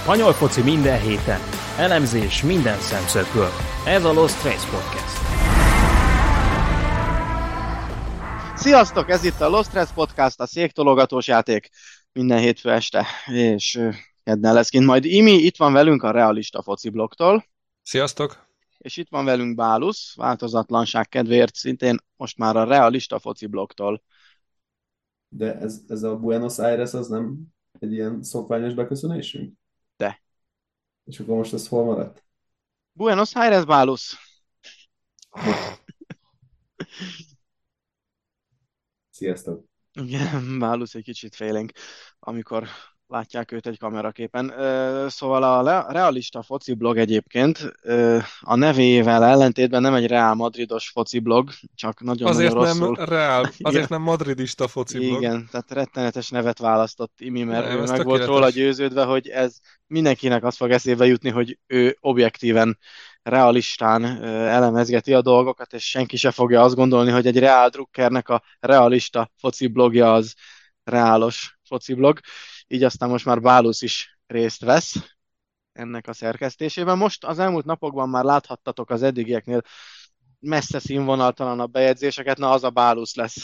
Spanyol foci minden héten, elemzés minden szemszögből. Ez a Lost Trace Podcast. Sziasztok, ez itt a Lost Trace Podcast, a széktologatós játék minden hétfő este, és kedden lesz kint majd Imi, itt van velünk a Realista Foci blogtól. Sziasztok! És itt van velünk Bálusz, változatlanság kedvéért szintén most már a Realista Foci blogtól. De ez a Buenos Aires az nem egy ilyen szokványos beköszönésünk? De. És akkor most ez hol maradt? Buenos Aires, Bálusz! Sziasztok! Igen, Bálusz egy kicsit félénk, amikor látják őt egy kameraképen. Szóval a Realista Foci blog egyébként a nevével ellentétben nem egy Real Madridos foci blog, csak nagyon-nagyon rosszul. Azért nem madridista foci blog. Igen, tehát rettenetes nevet választott Imi, mert Nem, ő ez meg volt tökéletes. róla győződve, hogy ez mindenkinek azt fog eszébe jutni, hogy ő objektíven, realistán elemezgeti a dolgokat, és senki se fogja azt gondolni, hogy egy Real Drukkernek a realista foci blogja az reálos foci blog. Így aztán most már Bálusz is részt vesz ennek a szerkesztésében. Most az elmúlt napokban már láthattatok az eddigieknél messze színvonaltalanabb bejegyzéseket, na az a Bálusz lesz.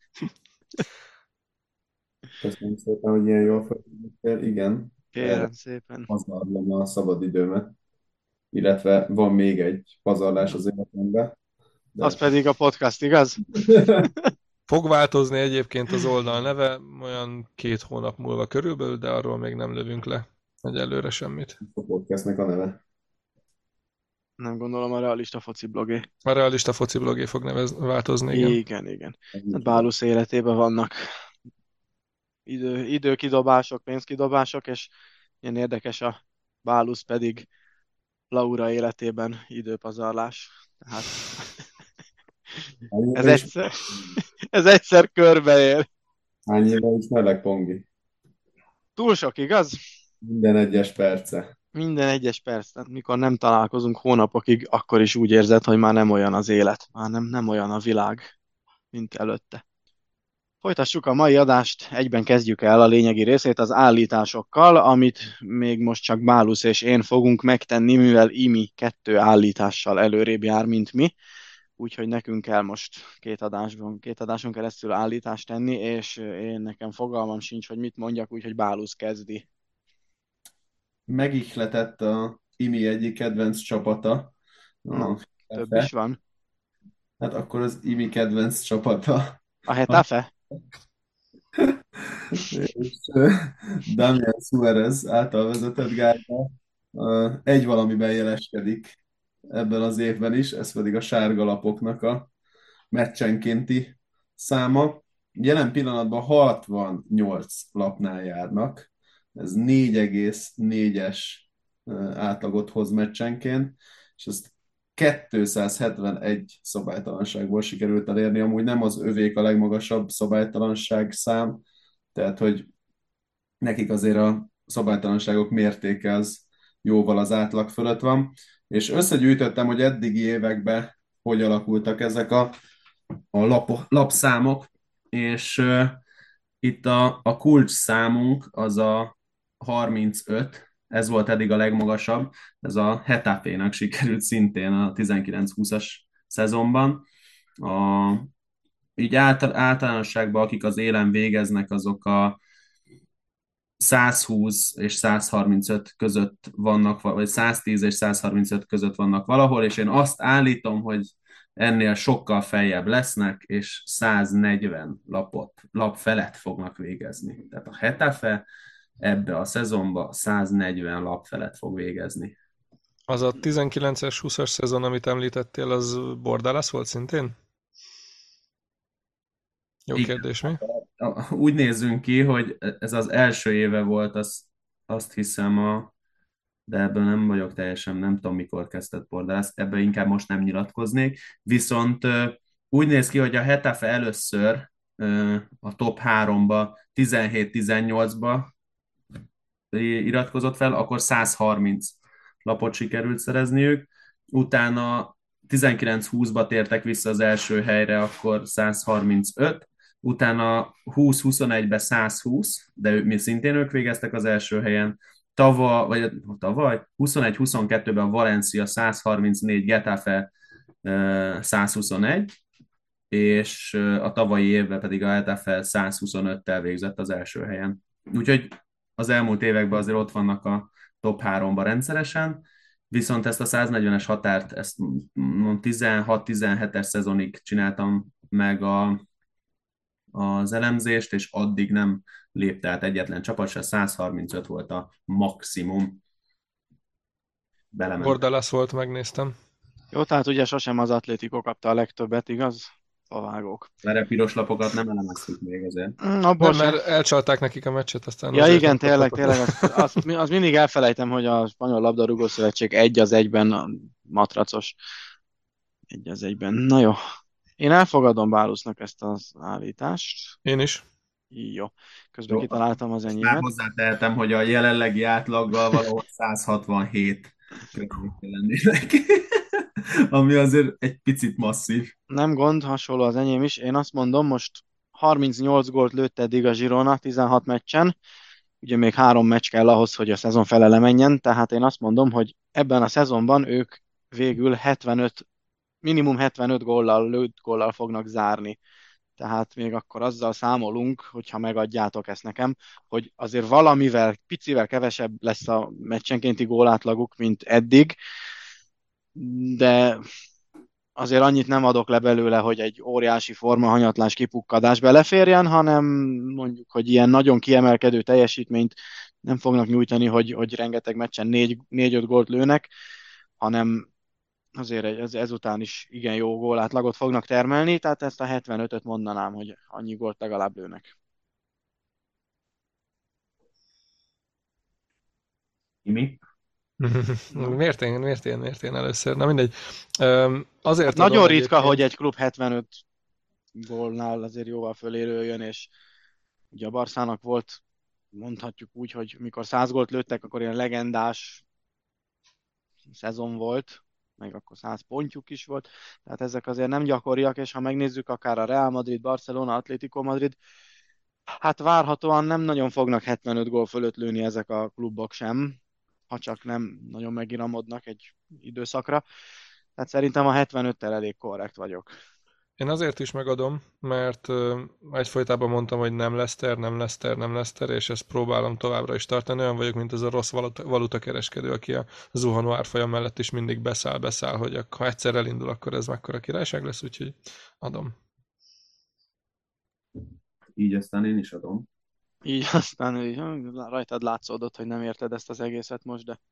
Köszönöm szépen, hogy ilyen jól folytatjuk. Igen, Kérem szépen. pazarlom a szabadidőmet. Illetve van még egy pazarlás az életemben. De... Az pedig a podcast, igaz? Fog változni egyébként az oldal neve, olyan 2 hónap múlva körülbelül, de arról még nem lövünk le egyelőre semmit. A podcastnek a neve. Nem gondolom a realista foci blogé. A realista foci blogé fog változni, igen. Igen. Hát Bálusz életében vannak időkidobások, pénzkidobások, és ilyen érdekes a Bálusz pedig Laura életében időpazarlás. Tehát ez egyszer körbeér. Hány éve is meleg pongi? Túl sok, igaz? Minden egyes perce. Minden egyes perc, tehát mikor nem találkozunk hónapokig, akkor is úgy érzed, hogy már nem olyan az élet, már nem olyan a világ, mint előtte. Folytassuk a mai adást, egyben kezdjük el a lényegi részét az állításokkal, amit még most csak Bálusz és én fogunk megtenni, mivel Imi 2 állítással előrébb jár, mint mi. Úgyhogy nekünk kell most két adáson keresztül állítást tenni, és én nekem fogalmam sincs, hogy mit mondjak, úgyhogy Bálusz kezdi. Megihletett a Imi egyik kedvenc csapata. No, A több is van. Hát akkor az Imi kedvenc csapata. A Hetafe? És Damian Suárez által vezetett gárda egy valamiben jeleskedik ebben az évben is, ez pedig a sárga lapoknak a meccsenkénti száma. Jelen pillanatban 68 lapnál járnak, ez 4,4-es átlagot hoz meccsenként, és ezt 271 szabálytalanságból sikerült elérni, amúgy nem az övék a legmagasabb szabálytalanság szám, tehát hogy nekik azért a szabálytalanságok mértéke az jóval az átlag fölött van, és összegyűjtöttem, hogy eddigi években hogy alakultak ezek a lapszámok, és itt a kulcs számunk az a 35, ez volt eddig a legmagasabb, ez a Hetafénak sikerült szintén a 19-20-as szezonban. Így általánosságban, akik az élen végeznek, azok a 120 és 135 között vannak, vagy 110 és 135 között vannak valahol, és én azt állítom, hogy ennél sokkal feljebb lesznek, és 140 lap felett fognak végezni. Tehát a Hetafe ebbe a szezonba 140 lap felett fog végezni. Az a 19-es, 20-as szezon, amit említettél, az Bordalas volt szintén? Jó kérdés, mi? Úgy nézzünk ki, hogy ez az első éve volt, azt hiszem, de ebből nem vagyok teljesen, nem tudom, mikor kezdett Bordalas, ebből inkább most nem nyilatkoznék. Viszont úgy néz ki, hogy a Hetafe először a top 3-ba, 17-18-ba iratkozott fel, akkor 130 lapot sikerült szerezniük. Utána 19-20-ba tértek vissza az első helyre, akkor 135, utána 20-21-be 120, de mi szintén ők végeztek az első helyen, tavaly 21-22-ben a Valencia 134, Getafe 121, és a tavalyi évben pedig a Getafe 125-tel végzett az első helyen. Úgyhogy az elmúlt években azért ott vannak a top 3-ba rendszeresen, viszont ezt a 140-es határt, ezt 16-17-es szezonig csináltam meg az elemzést, és addig nem lépte át egyetlen csapat, se 135 volt a maximum. Belement. Bordalas volt, megnéztem. Jó, tehát ugye sosem az Atlético kapta a legtöbbet, igaz? A vágók. Mert piros lapokat nem elemeztük még azért. Abból Nem, sem. mert elcsalták nekik a meccset, aztán Ja azért igen, nem tényleg, kaptak. az mindig elfelejtem, hogy a Spanyol Labdarúgó Szövetség egy az egyben a matracos. Egy az egyben. Na jó. Én elfogadom Bálusznak ezt az állítást. Én is. Jó. Közben Jó, kitaláltam az már enyémet. hozzátehetem, hogy a jelenlegi átlaggal valahol 167 környékén lennének. Ami azért egy picit masszív. Nem gond, hasonló az enyém is. Én azt mondom, most 38 gólt lőtt eddig a Girona 16 meccsen. Ugye még 3 meccs kell ahhoz, hogy a szezon felele menjen, tehát én azt mondom, hogy ebben a szezonban ők végül 75, minimum 75 góllal, lőtt góllal fognak zárni. Tehát még akkor azzal számolunk, hogyha megadjátok ezt nekem, hogy azért valamivel, picivel kevesebb lesz a meccsenkénti gólátlaguk, mint eddig, de azért annyit nem adok le belőle, hogy egy óriási formahanyatlás, kipukkadás beleférjen, hanem mondjuk, hogy ilyen nagyon kiemelkedő teljesítményt nem fognak nyújtani, hogy rengeteg meccsen 4-5 gólt lőnek, hanem azért ezután is igen jó gólátlagot fognak termelni, tehát ezt a 75-öt mondanám, hogy annyi gólt legalább lőnek. Mi? Miért én először? Na mindegy. Azért Hát adom nagyon ritka, egyébként. hogy egy klub 75 gólnál azért jóval fölérő jön, és ugye a Barszának volt, mondhatjuk úgy, hogy mikor 100 gólt lőttek, akkor ilyen legendás szezon volt, meg akkor 100 pontjuk is volt, tehát ezek azért nem gyakoriak, és ha megnézzük akár a Real Madrid, Barcelona, Atlético Madrid, hát várhatóan nem nagyon fognak 75 gól fölött lőni ezek a klubok sem, ha csak nem nagyon megiramodnak egy időszakra. Tehát szerintem a 75-tel elég korrekt vagyok. Én azért is megadom, mert egyfolytában mondtam, hogy nem Leicester, nem Leicester, nem Leicester, és ezt próbálom továbbra is tartani. Olyan vagyok, mint ez a rossz valutakereskedő, aki a zuhanó árfolyam mellett is mindig beszáll, hogy ha egyszer elindul, akkor ez mekkora királyság lesz, úgyhogy adom. Így aztán én is adom. Így aztán rajtad látszódott, hogy nem érted ezt az egészet most, de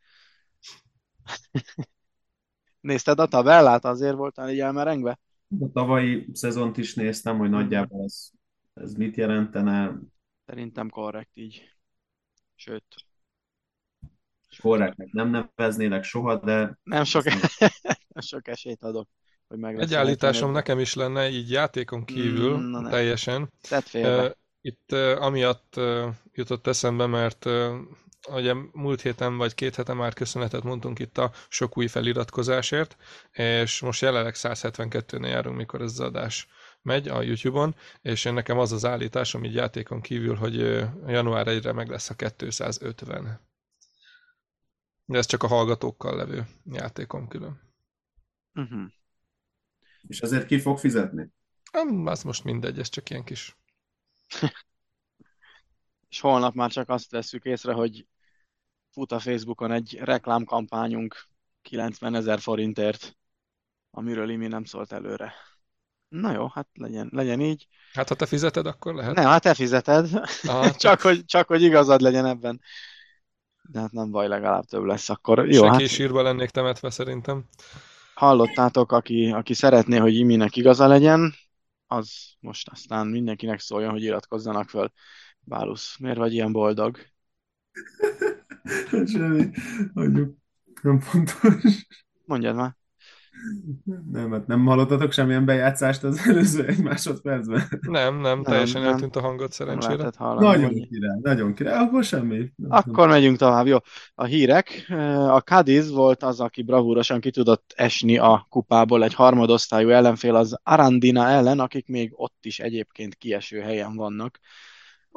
nézted a tabellát? Azért voltál így elmerengve? A tavalyi szezont is néztem, hogy nagyjából ez mit jelentene. Szerintem korrekt így. Sőt, Korrektnek nem neveznélek soha, de nem sok, nem sok esélyt adok, hogy meg lesz Egy a állításom 75. nekem is lenne, így játékon kívül, Na ne, teljesen. tedd félre. Itt amiatt jutott eszembe, mert ugye múlt héten vagy 2 hete már köszönetet mondtunk itt a sok új feliratkozásért, és most jelenleg 172-nél járunk, mikor ez az adás megy a YouTube-on, és én nekem az az állításom így játékon kívül, hogy január 1-re meg lesz a 250. De ez csak a hallgatókkal levő játékon külön. Uh-huh. és ezért ki fog fizetni? Az most mindegy, ez csak ilyen kis... És holnap már csak azt vesszük észre, hogy fut a Facebookon egy reklámkampányunk 90 000 forintért, amiről Imi nem szólt előre. Na jó, hát legyen így. Hát ha te fizeted, akkor lehet. Nem, hát te fizeted. Aha, csak hogy igazad legyen ebben. De hát nem baj, legalább több lesz akkor. Jó, senki hát sírba lennék temetve szerintem. hallottátok, aki szeretné, hogy Iminek igaza legyen, az most aztán mindenkinek szóljon, hogy iratkozzanak föl. Bálusz, miért vagy ilyen boldog? Semmi, hagyjuk. Nem fontos. Mondjad már. Nem, hát nem hallottatok semmilyen bejátszást az előző 1 másodpercben? Nem, teljesen nem, eltűnt a hangod nem szerencsére. lehetett hallani. Nagyon király, akkor semmi. Akkor megyünk tovább, jó. A hírek. A Cadiz volt az, aki bravúrosan ki tudott esni a kupából egy harmadosztályú ellenfél az Arandina ellen, akik még ott is egyébként kieső helyen vannak.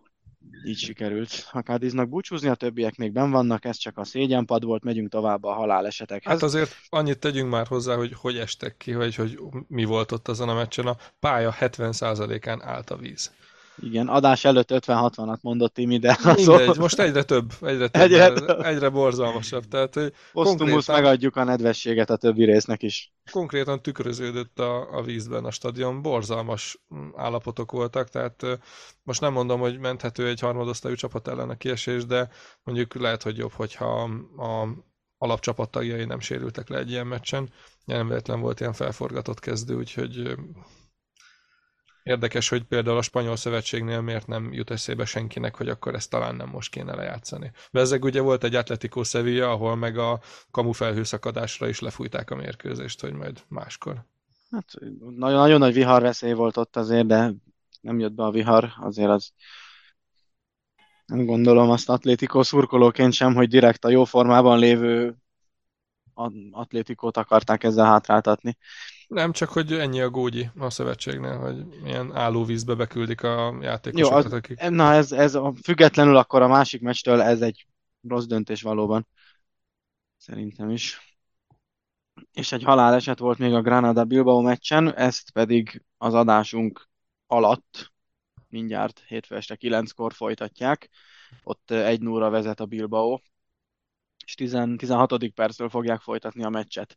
így sikerült a Cádiznak búcsúzni, a többiek még benn vannak, ez csak a szégyenpad volt, megyünk tovább a Hát halálesetekhez. azért annyit tegyünk már hozzá, hogy estek ki, hogy mi volt ott azon a meccsen. A pálya 70%-án állt a víz. Igen, adás előtt 50-60-at mondott Timi, de Mindegy, azon most egyre több, egyre mert ez egyre borzalmasabb. Tehát hogy posztumusz megadjuk a nedvességet a többi résznek is. konkrétan tükröződött a vízben a stadion, borzalmas állapotok voltak, tehát most nem mondom, hogy menthető egy harmadosztályú csapat ellen a kiesés, de mondjuk lehet, hogy jobb, hogyha a alapcsapat tagjai nem sérültek le egy ilyen meccsen. Nem véletlen volt ilyen felforgatott kezdő, úgyhogy érdekes, hogy például a spanyol szövetségnél miért nem jut eszébe senkinek, hogy akkor ezt talán nem most kéne lejátszani. Bezzeg ugye volt egy Atletico Sevilla, ahol meg a kamufelhőszakadásra is lefújták a mérkőzést, hogy majd máskor. Hát nagyon nagy viharveszély volt ott azért, de nem jött be a vihar, azért az nem gondolom azt Atlético szurkolóként sem, hogy direkt a jó formában lévő Atlétikót akarták ezzel hátráltatni. Nem csak, hogy ennyi a gógyi a szövetségnél, hogy milyen állóvízbe beküldik a Jó, játékosokat, akik... ez függetlenül akkor a másik meccstől ez egy rossz döntés valóban. Szerintem is. És egy haláleset volt még a Granada-Bilbao meccsen, ezt pedig az adásunk alatt mindjárt hétfő este 9-kor folytatják. Ott 1-0-ra vezet a Bilbao, és 16. perctől fogják folytatni a meccset.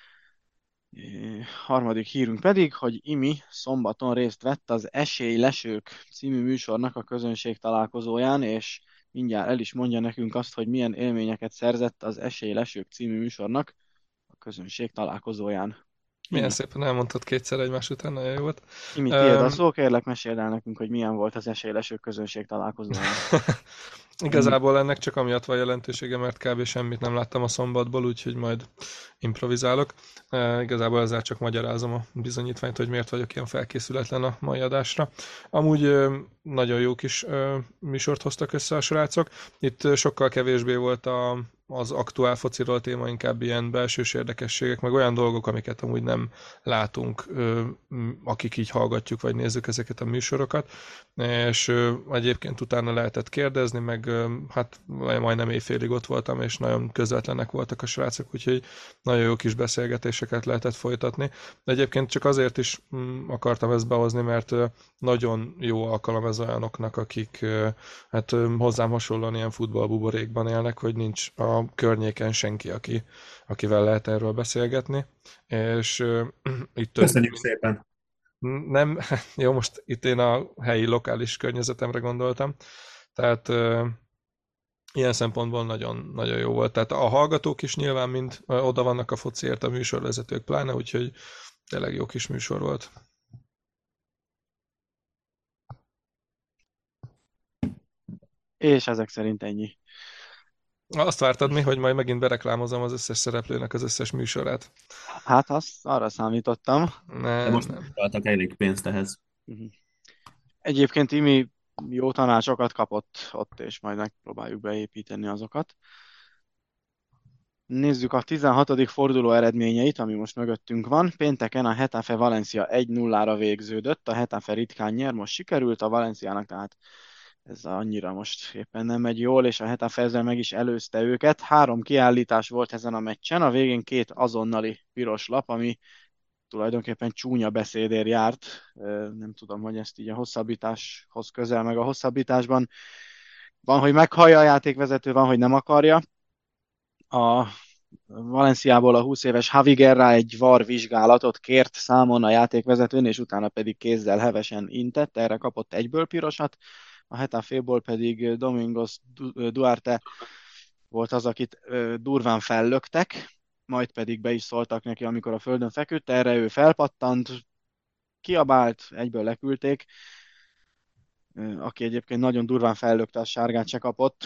Harmadik hírünk pedig, hogy Imi szombaton részt vett az Esélylesők című műsornak a közönség találkozóján, és mindjárt el is mondja nekünk azt, hogy milyen élményeket szerzett az Esélylesők című műsornak a közönség találkozóján. Milyen Imi, szépen elmondtad kétszer egymás után, nagyon jó volt. Imi, tiéd a szó, kérlek meséld el nekünk, hogy milyen volt az Esélylesők közönség találkozóján. Igazából ennek csak amiatt van jelentősége, mert kb. Semmit nem láttam a szombatból, úgyhogy majd improvizálok. Igazából ezzel csak magyarázom a bizonyítványt, hogy miért vagyok ilyen felkészületlen a mai adásra. Amúgy nagyon jó kis műsort hoztak össze a srácok. Itt sokkal kevésbé volt az aktuál fociról téma, inkább ilyen belsős érdekességek, meg olyan dolgok, amiket amúgy nem látunk, akik így hallgatjuk, vagy nézzük ezeket a műsorokat. És egyébként utána lehetett kérdezni, meg hát majdnem éjfélig ott voltam, és nagyon közvetlenek voltak a srácok, úgyhogy nagyon jó kis beszélgetéseket lehetett folytatni. De egyébként csak azért is akartam ezt behozni, mert nagyon jó alkalom ez olyanoknak, akik hát hozzám hasonlóan ilyen futballbuborékban élnek, hogy nincs a környéken senki, akivel lehet erről beszélgetni. És itt Köszönjük szépen! nem, jó, most itt én a helyi lokális környezetemre gondoltam. Tehát ilyen szempontból nagyon, nagyon jó volt. Tehát a hallgatók is nyilván mind oda vannak a fociért, a műsorvezetők pláne, úgyhogy tényleg jó kis műsor volt. És ezek szerint ennyi. Azt vártad mi, hogy majd megint bereklámozom az összes szereplőnek az összes műsorát? Hát arra számítottam. De Nem, most nem. találtak elég pénzt ehhez. Mhm. Egyébként Imi jó tanácsokat kapott ott, és majd megpróbáljuk beépíteni azokat. Nézzük a 16. forduló eredményeit, ami most mögöttünk van. Pénteken a Getafe Valencia 1-0-ra végződött. A Getafe ritkán nyer, most sikerült a Valenciának, tehát ez annyira most éppen nem megy jól, és a Getafe ezzel meg is előzte őket. 3 kiállítás volt ezen a meccsen, a végén 2 azonnali piros lap, ami tulajdonképpen csúnya beszédért járt. Nem tudom, hogy ezt így a hosszabbításhoz közel, meg a hosszabbításban van, hogy meghallja a játékvezető, van, hogy nem akarja. A Valenciából a 20 éves Javi Guerra egy VAR vizsgálatot kért számon a játékvezetőn, és utána pedig kézzel hevesen intett, erre kapott egyből pirosat, a Getaféból pedig Domingos Duarte volt az, akit durván fellöktek, majd pedig be is szóltak neki, amikor a földön feküdt, erre ő felpattant, kiabált, egyből leküldték, aki egyébként nagyon durván fellökte, a sárgát se kapott.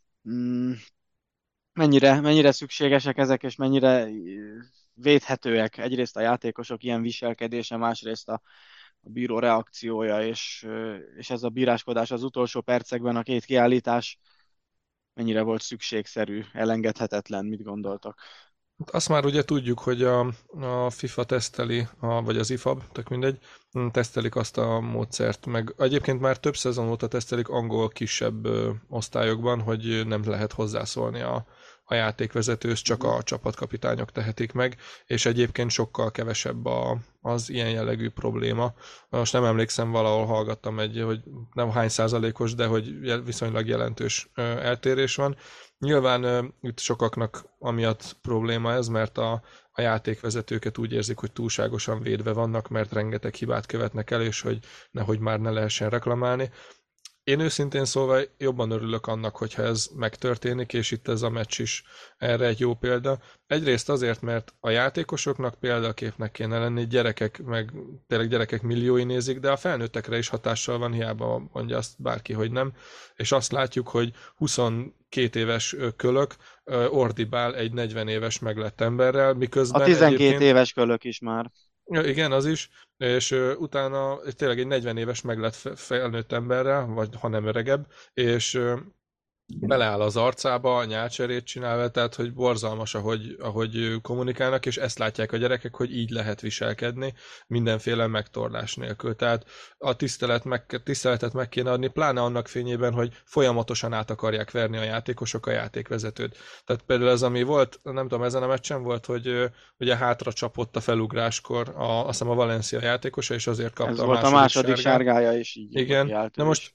Mennyire szükségesek ezek, és mennyire védhetőek egyrészt a játékosok ilyen viselkedése, másrészt a bíró reakciója, és ez a bíráskodás az utolsó percekben, a 2 kiállítás mennyire volt szükségszerű, elengedhetetlen, mit gondoltak? Azt már ugye tudjuk, hogy a FIFA teszteli, vagy az IFAB, tök mindegy, tesztelik azt a módszert, meg egyébként már több szezon óta tesztelik angol kisebb osztályokban, hogy nem lehet hozzászólni a játékvezetőhöz, csak a csapatkapitányok tehetik meg, és egyébként sokkal kevesebb az ilyen jellegű probléma. Most nem emlékszem, valahol hallgattam hogy nem hány százalékos, de hogy viszonylag jelentős eltérés van. Nyilván itt sokaknak amiatt probléma ez, mert a játékvezetőket úgy érzik, hogy túlságosan védve vannak, mert rengeteg hibát követnek el, és hogy nehogy már ne lehessen reklamálni. Én őszintén szólva jobban örülök annak, hogyha ez megtörténik, és itt ez a meccs is erre egy jó példa. Egyrészt azért, mert a játékosoknak példaképnek kéne lenni, gyerekek, meg tényleg gyerekek milliói nézik, de a felnőttekre is hatással van, hiába mondja azt bárki, hogy nem. És azt látjuk, hogy 22 éves kölök ordibál egy 40 éves meglett emberrel, A miközben 12 egyébként... éves kölök is már. Ja, igen, az is, és utána tényleg egy 40 éves meglett felnőtt emberrel, vagy ha nem öregebb, és beleáll az arcába, a nyálcserét csinálva, tehát hogy borzalmas, ahogy kommunikálnak, és ezt látják a gyerekek, hogy így lehet viselkedni, mindenféle megtorlás nélkül. Tehát a tiszteletet meg kéne adni, pláne annak fényében, hogy folyamatosan át akarják verni a játékosok a játékvezetőt. Tehát például ez, ami volt, nem tudom, ezen a meccsen volt, hogy ugye hátra csapott a felugráskor azt hiszem a Valencia játékosa, és azért kapta Ez a volt a második sárgája is, így Igen, kiállt de ő most is.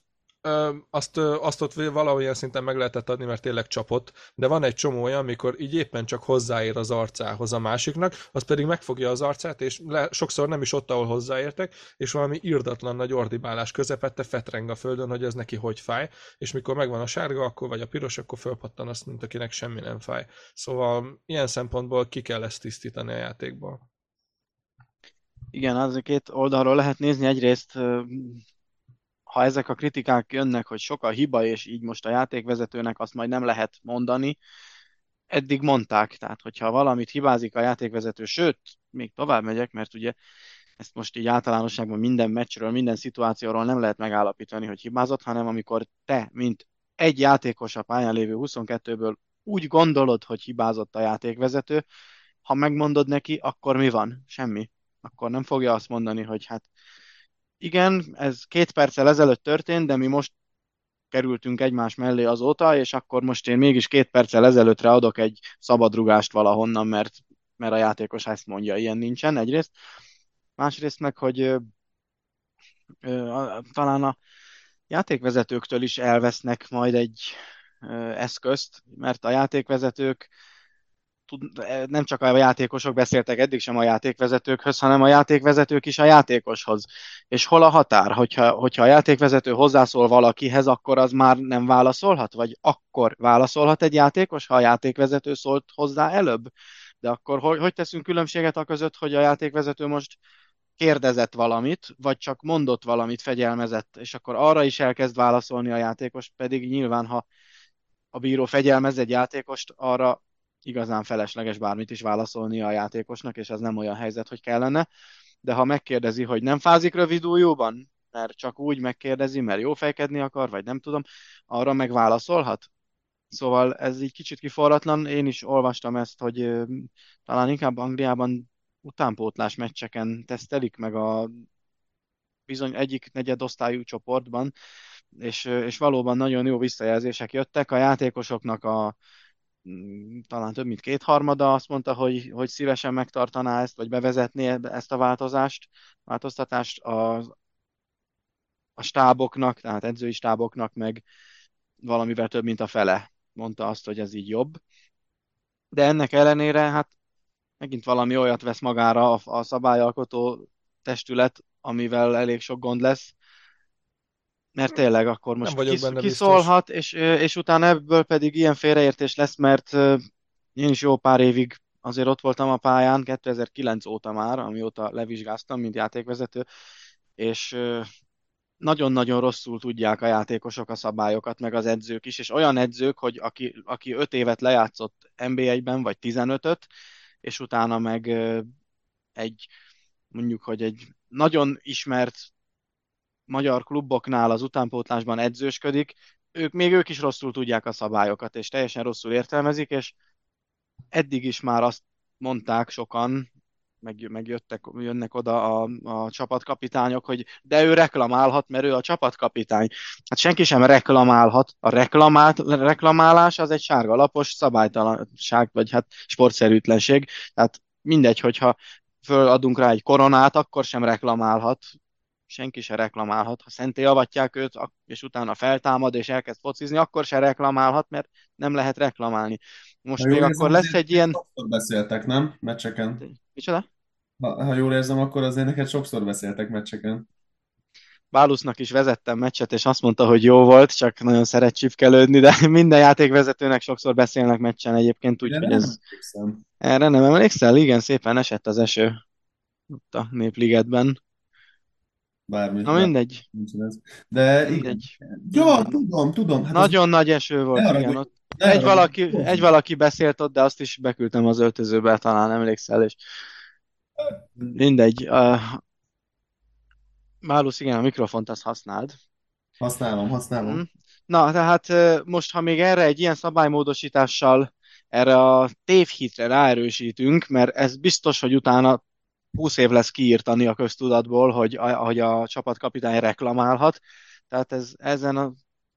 azt ott valamilyen szinten meg lehetett adni, mert tényleg csapott, de van egy csomó olyan, amikor így éppen csak hozzáér az arcához a másiknak, az pedig megfogja az arcát, és sokszor nem is ott, ahol hozzáértek, és valami irdatlan nagy ordibálás közepette fetreng a földön, hogy ez neki hogy fáj, és mikor megvan a sárga, akkor vagy a piros, akkor fölpattan azt, mint akinek semmi nem fáj. Szóval ilyen szempontból ki kell ezt tisztítani a játékból. Igen, az két oldalról lehet nézni. Egyrészt, ha ezek a kritikák jönnek, hogy sok a hiba, és így most a játékvezetőnek azt majd nem lehet mondani, eddig mondták. Tehát, hogyha valamit hibázik a játékvezető, sőt, még tovább megyek, mert ugye ezt most így általánosságban minden meccsről, minden szituációról nem lehet megállapítani, hogy hibázott, hanem amikor te, mint egy játékos a pályán lévő 22-ből úgy gondolod, hogy hibázott a játékvezető, ha megmondod neki, akkor mi van? Semmi. Akkor nem fogja azt mondani, hogy hát igen, ez 2 perccel ezelőtt történt, de mi most kerültünk egymás mellé azóta, és akkor most én mégis 2 perccel ezelőttre adok egy szabadrugást valahonnan, mert a játékos ezt mondja, ilyen nincsen egyrészt. Másrészt meg, hogy talán a játékvezetőktől is elvesznek majd egy eszközt, mert a játékvezetők nem csak a játékosok beszéltek eddig sem a játékvezetőkhöz, hanem a játékvezetők is a játékoshoz. És hol a határ? Hogyha a játékvezető hozzászól valakihez, akkor az már nem válaszolhat? Vagy akkor válaszolhat egy játékos, ha a játékvezető szólt hozzá előbb? De akkor hogy teszünk különbséget a között, hogy a játékvezető most kérdezett valamit, vagy csak mondott valamit, fegyelmezett, és akkor arra is elkezd válaszolni a játékos, pedig nyilván, ha a bíró fegyelmez egy játékost, arra igazán felesleges bármit is válaszolnia a játékosnak, és ez nem olyan helyzet, hogy kellene. De ha megkérdezi, hogy nem fázik rövid ujjúban, mert csak úgy megkérdezi, mert jó fejkedni akar, vagy nem tudom, arra meg válaszolhat. Szóval ez így kicsit kiforratlan. Én is olvastam ezt, hogy talán inkább Angliában utánpótlás meccseken tesztelik meg a bizony egyik negyedosztályú csoportban, és valóban nagyon jó visszajelzések jöttek. A játékosoknak talán több mint kétharmada azt mondta, hogy szívesen megtartaná ezt, vagy bevezetné ezt a változtatást a stáboknak, tehát edzői stáboknak meg valamivel több, mint a fele mondta azt, hogy ez így jobb. De ennek ellenére, hát megint valami olyat vesz magára a szabályalkotó testület, amivel elég sok gond lesz, mert tényleg akkor Nem most vagyok benne biztos. kiszólhat, és utána ebből pedig ilyen félreértés lesz, mert én is jó pár évig azért ott voltam a pályán, 2009 óta már, amióta levizsgáztam, mint játékvezető, és nagyon-nagyon rosszul tudják a játékosok a szabályokat, meg az edzők is, és olyan edzők, hogy aki 5 évet lejátszott NB1-ben, vagy 15-öt, és utána meg mondjuk, hogy egy nagyon ismert magyar kluboknál az utánpótlásban edzősködik, ők is rosszul tudják a szabályokat, és teljesen rosszul értelmezik, és eddig is már azt mondták sokan, jönnek oda a csapatkapitányok, hogy de ő reklamálhat, mert ő a csapatkapitány. Hát senki sem reklamálhat. A reklamálás az egy sárgalapos szabálytalanság, vagy hát sportszerűtlenség. Tehát mindegy, hogyha föladunk rá egy koronát, akkor sem reklamálhat. Senki se reklamálhat. Ha szenté avatják őt, és utána feltámad, és elkezd focizni, akkor se reklamálhat, mert nem lehet reklamálni. Ha Most még jól érzem, akkor lesz azért egy ilyen... sokszor beszéltek, nem? Meccseken. Micsoda? Ha jól érzem, akkor azért neked sokszor beszéltek meccseken. Bálusznak is vezettem meccset, és azt mondta, hogy jó volt, csak nagyon szeret csipkelődni, de minden játékvezetőnek sokszor beszélnek meccsen egyébként, Ugye úgyhogy nem ez... emlékszem. Erre nem emlékszel? Igen, szépen esett az eső ott a Népligetben. Bármi, Na bármi mindegy, nincs ez. De igen. mindegy, Ja, mindegy. tudom. Hát az Nagyon nagy eső ne volt, igen, haragudj, ott ne haragudj. egy valaki beszélt ott, de azt is beküldtem az öltözőbe, talán emlékszel, és mindegy. Bálusz, igen, a mikrofont azt használd. Mhm. Használom. Na, tehát most, ha még erre egy ilyen szabálymódosítással erre a tévhitre ráerősítünk, mert ez biztos, hogy utána 20 év lesz kiírtani a köztudatból, hogy a csapatkapitány reklamálhat. Tehát ezen a...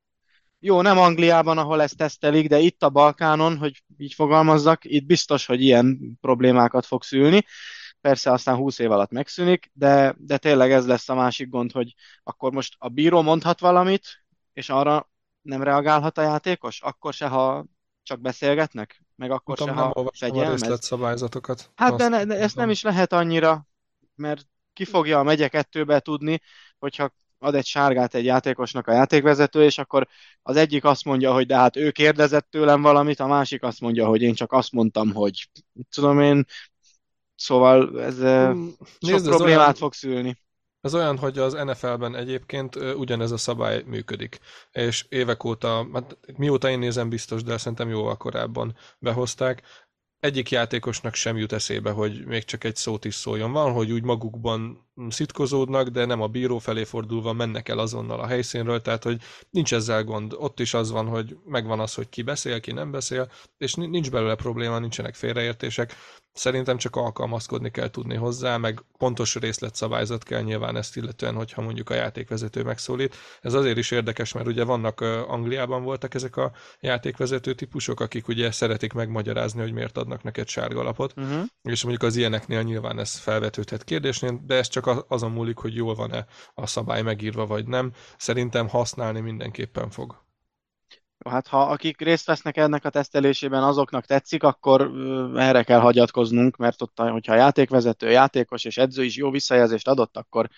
Jó, nem Angliában, ahol ezt tesztelik, de itt a Balkánon, hogy így fogalmazzak, itt biztos, hogy ilyen problémákat fog szülni. Persze aztán 20 év alatt megszűnik, de tényleg ez lesz a másik gond, hogy akkor most a bíró mondhat valamit, és arra nem reagálhat a játékos? Akkor se, ha csak beszélgetnek? Meg akkor se, Tudom, nem ha olvastam a fegyelmez? részletszabályzatokat. Hát Azt de ezt nem tudom. is lehet annyira, mert ki fogja a megye kettőbe tudni, hogyha ad egy sárgát egy játékosnak a játékvezető, és akkor az egyik azt mondja, hogy de hát ő kérdezett tőlem valamit, a másik azt mondja, hogy én csak azt mondtam, hogy tudom én, szóval ez sok Nézd, ez problémát olyan, fog szülni. Ez olyan, hogy az NFL-ben egyébként ugyanez a szabály működik. És évek óta, hát mióta én nézem biztos, de szerintem jóval korábban behozták, egyik játékosnak sem jut eszébe, hogy még csak egy szót is szóljon. Van, hogy úgy magukban szitkozódnak, de nem a bíró felé fordulva mennek el azonnal a helyszínről, tehát hogy nincs ezzel gond. Ott is az van, hogy megvan az, hogy ki beszél, ki nem beszél, és nincs belőle probléma, nincsenek félreértések. Szerintem csak alkalmazkodni kell tudni hozzá, meg pontos részletszabályzat kell nyilván ezt illetően, hogyha mondjuk a játékvezető megszólít. Ez azért is érdekes, mert ugye vannak Angliában voltak ezek a játékvezető típusok, akik ugye szeretik megmagyarázni, hogy miért adnak neked sárgalapot, Uh-huh. és mondjuk az ilyeneknél nyilván ez felvetődhet kérdésnél, de ez csak azon múlik, hogy jól van-e a szabály megírva, vagy nem. Szerintem használni mindenképpen fog. Hát ha akik részt vesznek ennek a tesztelésében, azoknak tetszik, akkor erre kell hagyatkoznunk, mert ott, hogyha a játékvezető, játékos és edző is jó visszajelzést adott,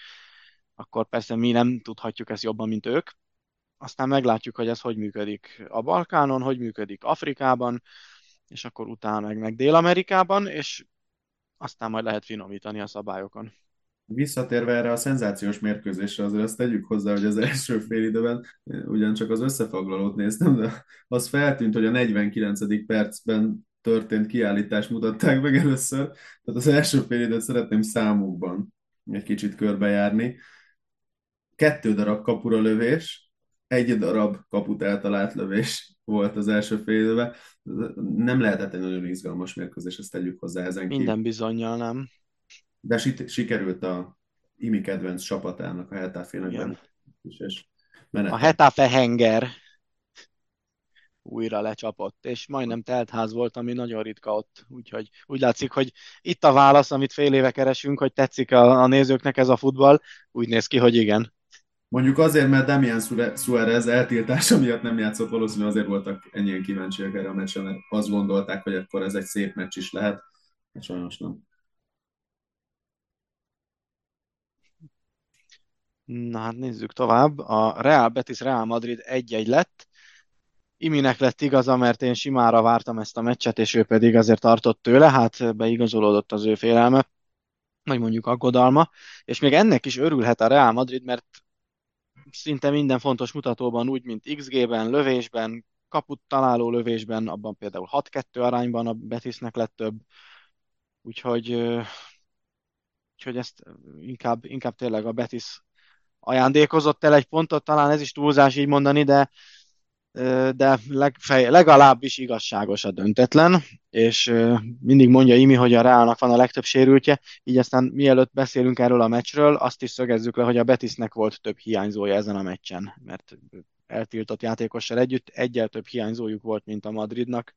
akkor persze mi nem tudhatjuk ezt jobban, mint ők. Aztán meglátjuk, hogy ez hogy működik a Balkánon, hogy működik Afrikában, és akkor utána meg Dél-Amerikában, és aztán majd lehet finomítani a szabályokon. Visszatérve erre a szenzációs mérkőzésre, azért azt tegyük hozzá, hogy az első fél időben ugyancsak az összefoglalót néztem, de az feltűnt, hogy a 49. percben történt kiállítást mutatták meg először. Tehát az első fél időt szeretném számokban egy kicsit körbejárni. 2 darab kapura lövés, 1 darab kaput eltalált lövés volt az első fél időben. Nem lehetett egy nagyon izgalmas mérkőzés, ezt tegyük hozzá ezen kívül. Minden bizonnyal nem. De sikerült a Imi kedvenc csapatának, a Hetáfének Igen. benne is, és A menet. Hetafe Henger újra lecsapott, és majdnem teltház volt, ami nagyon ritka ott. Úgyhogy úgy látszik, hogy itt a válasz, amit fél éve keresünk, hogy tetszik a nézőknek ez a futball. Úgy néz ki, hogy igen. Mondjuk azért, mert Damian Suarez eltiltása miatt nem játszott, valószínűleg azért voltak ennyien kíváncsiak erre a meccsre, mert azt gondolták, hogy akkor ez egy szép meccs is lehet. Hát sajnos nem. Na hát nézzük tovább. A Real Betis Real Madrid 1-1 lett. Iminek lett igaza, mert én simára vártam ezt a meccset, és ő pedig azért tartott tőle, hát beigazolódott az ő félelme, vagy mondjuk aggodalma, és még ennek is örülhet a Real Madrid, mert szinte minden fontos mutatóban, úgy, mint XG-ben, lövésben, kaput találó lövésben, abban például 6-2 arányban a Betisnek lett több, úgyhogy, úgyhogy ezt inkább tényleg a Betis ajándékozott el egy pontot, talán ez is túlzás így mondani, de legalábbis igazságos a döntetlen, és mindig mondja Imi, hogy a Realnak van a legtöbb sérültje, így aztán mielőtt beszélünk erről a meccsről, azt is szögezzük le, hogy a Betisnek volt több hiányzója ezen a meccsen, mert eltiltott játékossal együtt egyel több hiányzójuk volt, mint a Madridnak.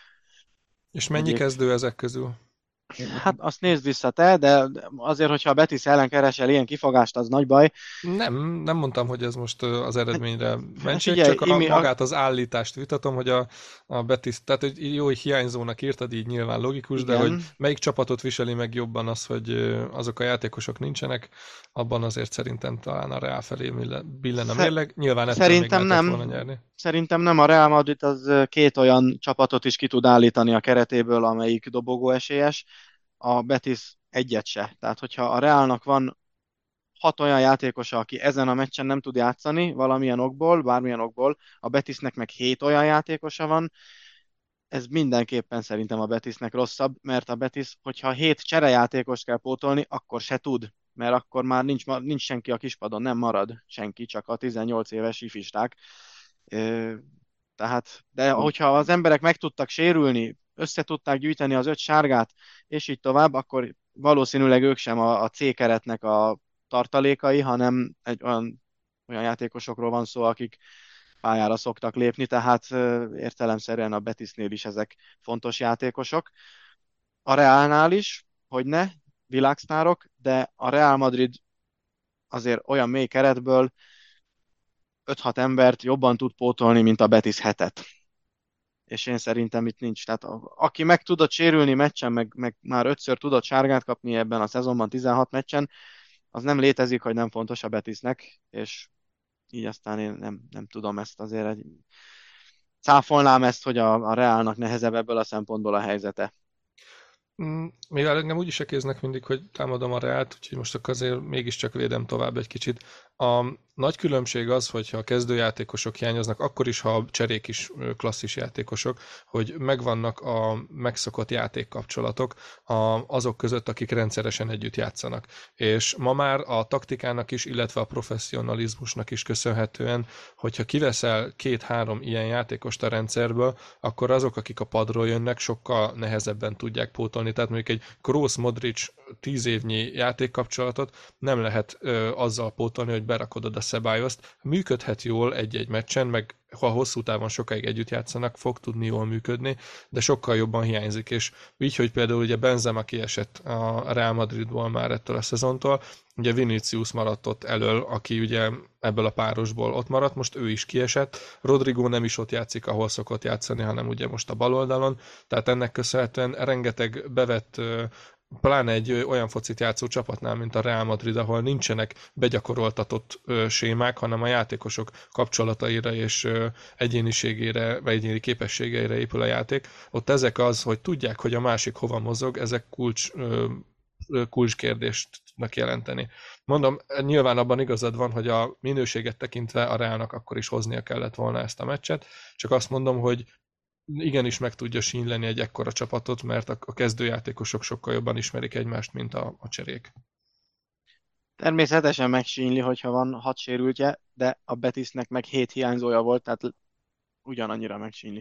És mennyi Egyéb kezdő ezek közül? Hát azt nézd vissza te, de azért, hogyha a Betis ellen keresel ilyen kifogást, az nagy baj. Nem mondtam, hogy ez most az eredményre mentség, Figyelj, csak Imi, magát az állítást vitatom, hogy a Betis, tehát hogy jó, hogy hiányzónak írtad, így nyilván logikus, de hogy igen, melyik csapatot viseli meg jobban az, hogy azok a játékosok nincsenek, abban azért szerintem talán a Real felé billen a mérleg. Nyilván ettől még szerintem lehetett volna nem. nyerni. Szerintem nem, a Real Madrid az két olyan csapatot is ki tud állítani a keretéből, amelyik dobogó esélyes. A Betis egyet se. Tehát, hogyha a Realnak van 6 olyan játékosa, aki ezen a meccsen nem tud játszani valamilyen okból, bármilyen okból, a Betisnek meg 7 olyan játékosa van, ez mindenképpen szerintem a Betisnek rosszabb, mert a Betis, hogyha 7 cserejátékost kell pótolni, akkor se tud, mert akkor már nincs senki a kispadon, nem marad senki, csak a 18 éves ifisták. Tehát, de hogyha az emberek meg tudtak sérülni, össze tudták gyűjteni az 5 sárgát, és így tovább, akkor valószínűleg ők sem a C keretnek a tartalékai, hanem egy olyan játékosokról van szó, akik pályára szoktak lépni, tehát értelemszerűen a Betisnél is ezek fontos játékosok. A Realnál is, hogy ne, világsztárok, de a Real Madrid azért olyan mély keretből 5-6 embert jobban tud pótolni, mint a Betis 7-et. És én szerintem itt nincs. Tehát aki meg tudott sérülni meccsen, meg már 5-ször tudott sárgát kapni ebben a szezonban 16 meccsen, az nem létezik, hogy nem fontos a Betisnek, és így aztán én nem tudom ezt azért cáfolnám ezt, hogy a Realnak nehezebb ebből a szempontból a helyzete. Mivel engem úgy is ekéznek mindig, hogy támadom a Reált, úgyhogy most akkor azért mégiscsak védem tovább egy kicsit. A nagy különbség az, hogyha a kezdőjátékosok hiányoznak, akkor is, ha a cserék is klasszis játékosok, hogy megvannak a megszokott játékkapcsolatok azok között, akik rendszeresen együtt játszanak. És ma már a taktikának is, illetve a professzionalizmusnak is köszönhetően, hogyha kiveszel 2-3 ilyen játékost a rendszerből, akkor azok, akik a padról jönnek, sokkal nehezebben tudják pótolni. Tehát mondjuk egy Kroos-Modric 10 évnyi játékkapcsolatot nem lehet azzal pótolni, hogy berakod oda Ceballost. Működhet jól egy-egy meccsen, meg ha hosszú távon sokáig együtt játszanak, fog tudni jól működni, de sokkal jobban hiányzik, és így, hogy például ugye Benzema kiesett a Real Madridból már ettől a szezontól, ugye Vinicius maradt ott elől, aki ugye ebből a párosból ott maradt, most ő is kiesett, Rodrigo nem is ott játszik, ahol szokott játszani, hanem ugye most a bal oldalon, tehát ennek köszönhetően rengeteg bevett pláne egy olyan focit játszó csapatnál, mint a Real Madrid, ahol nincsenek begyakoroltatott sémák, hanem a játékosok kapcsolataira és egyéniségére, vagy egyéni képességeire épül a játék. Ott ezek az, hogy tudják, hogy a másik hova mozog, ezek kulcskérdést tudnak jelenteni. Mondom, nyilván abban igazad van, hogy a minőséget tekintve a Realnak akkor is hoznia kellett volna ezt a meccset, csak azt mondom, hogy igenis meg tudja sínyleni egy ekkora csapatot, mert a kezdőjátékosok sokkal jobban ismerik egymást, mint a cserék. Természetesen megsínli, hogyha van 6 sérültje, de a Betisnek meg 7 hiányzója volt, tehát ugyanannyira megsínli.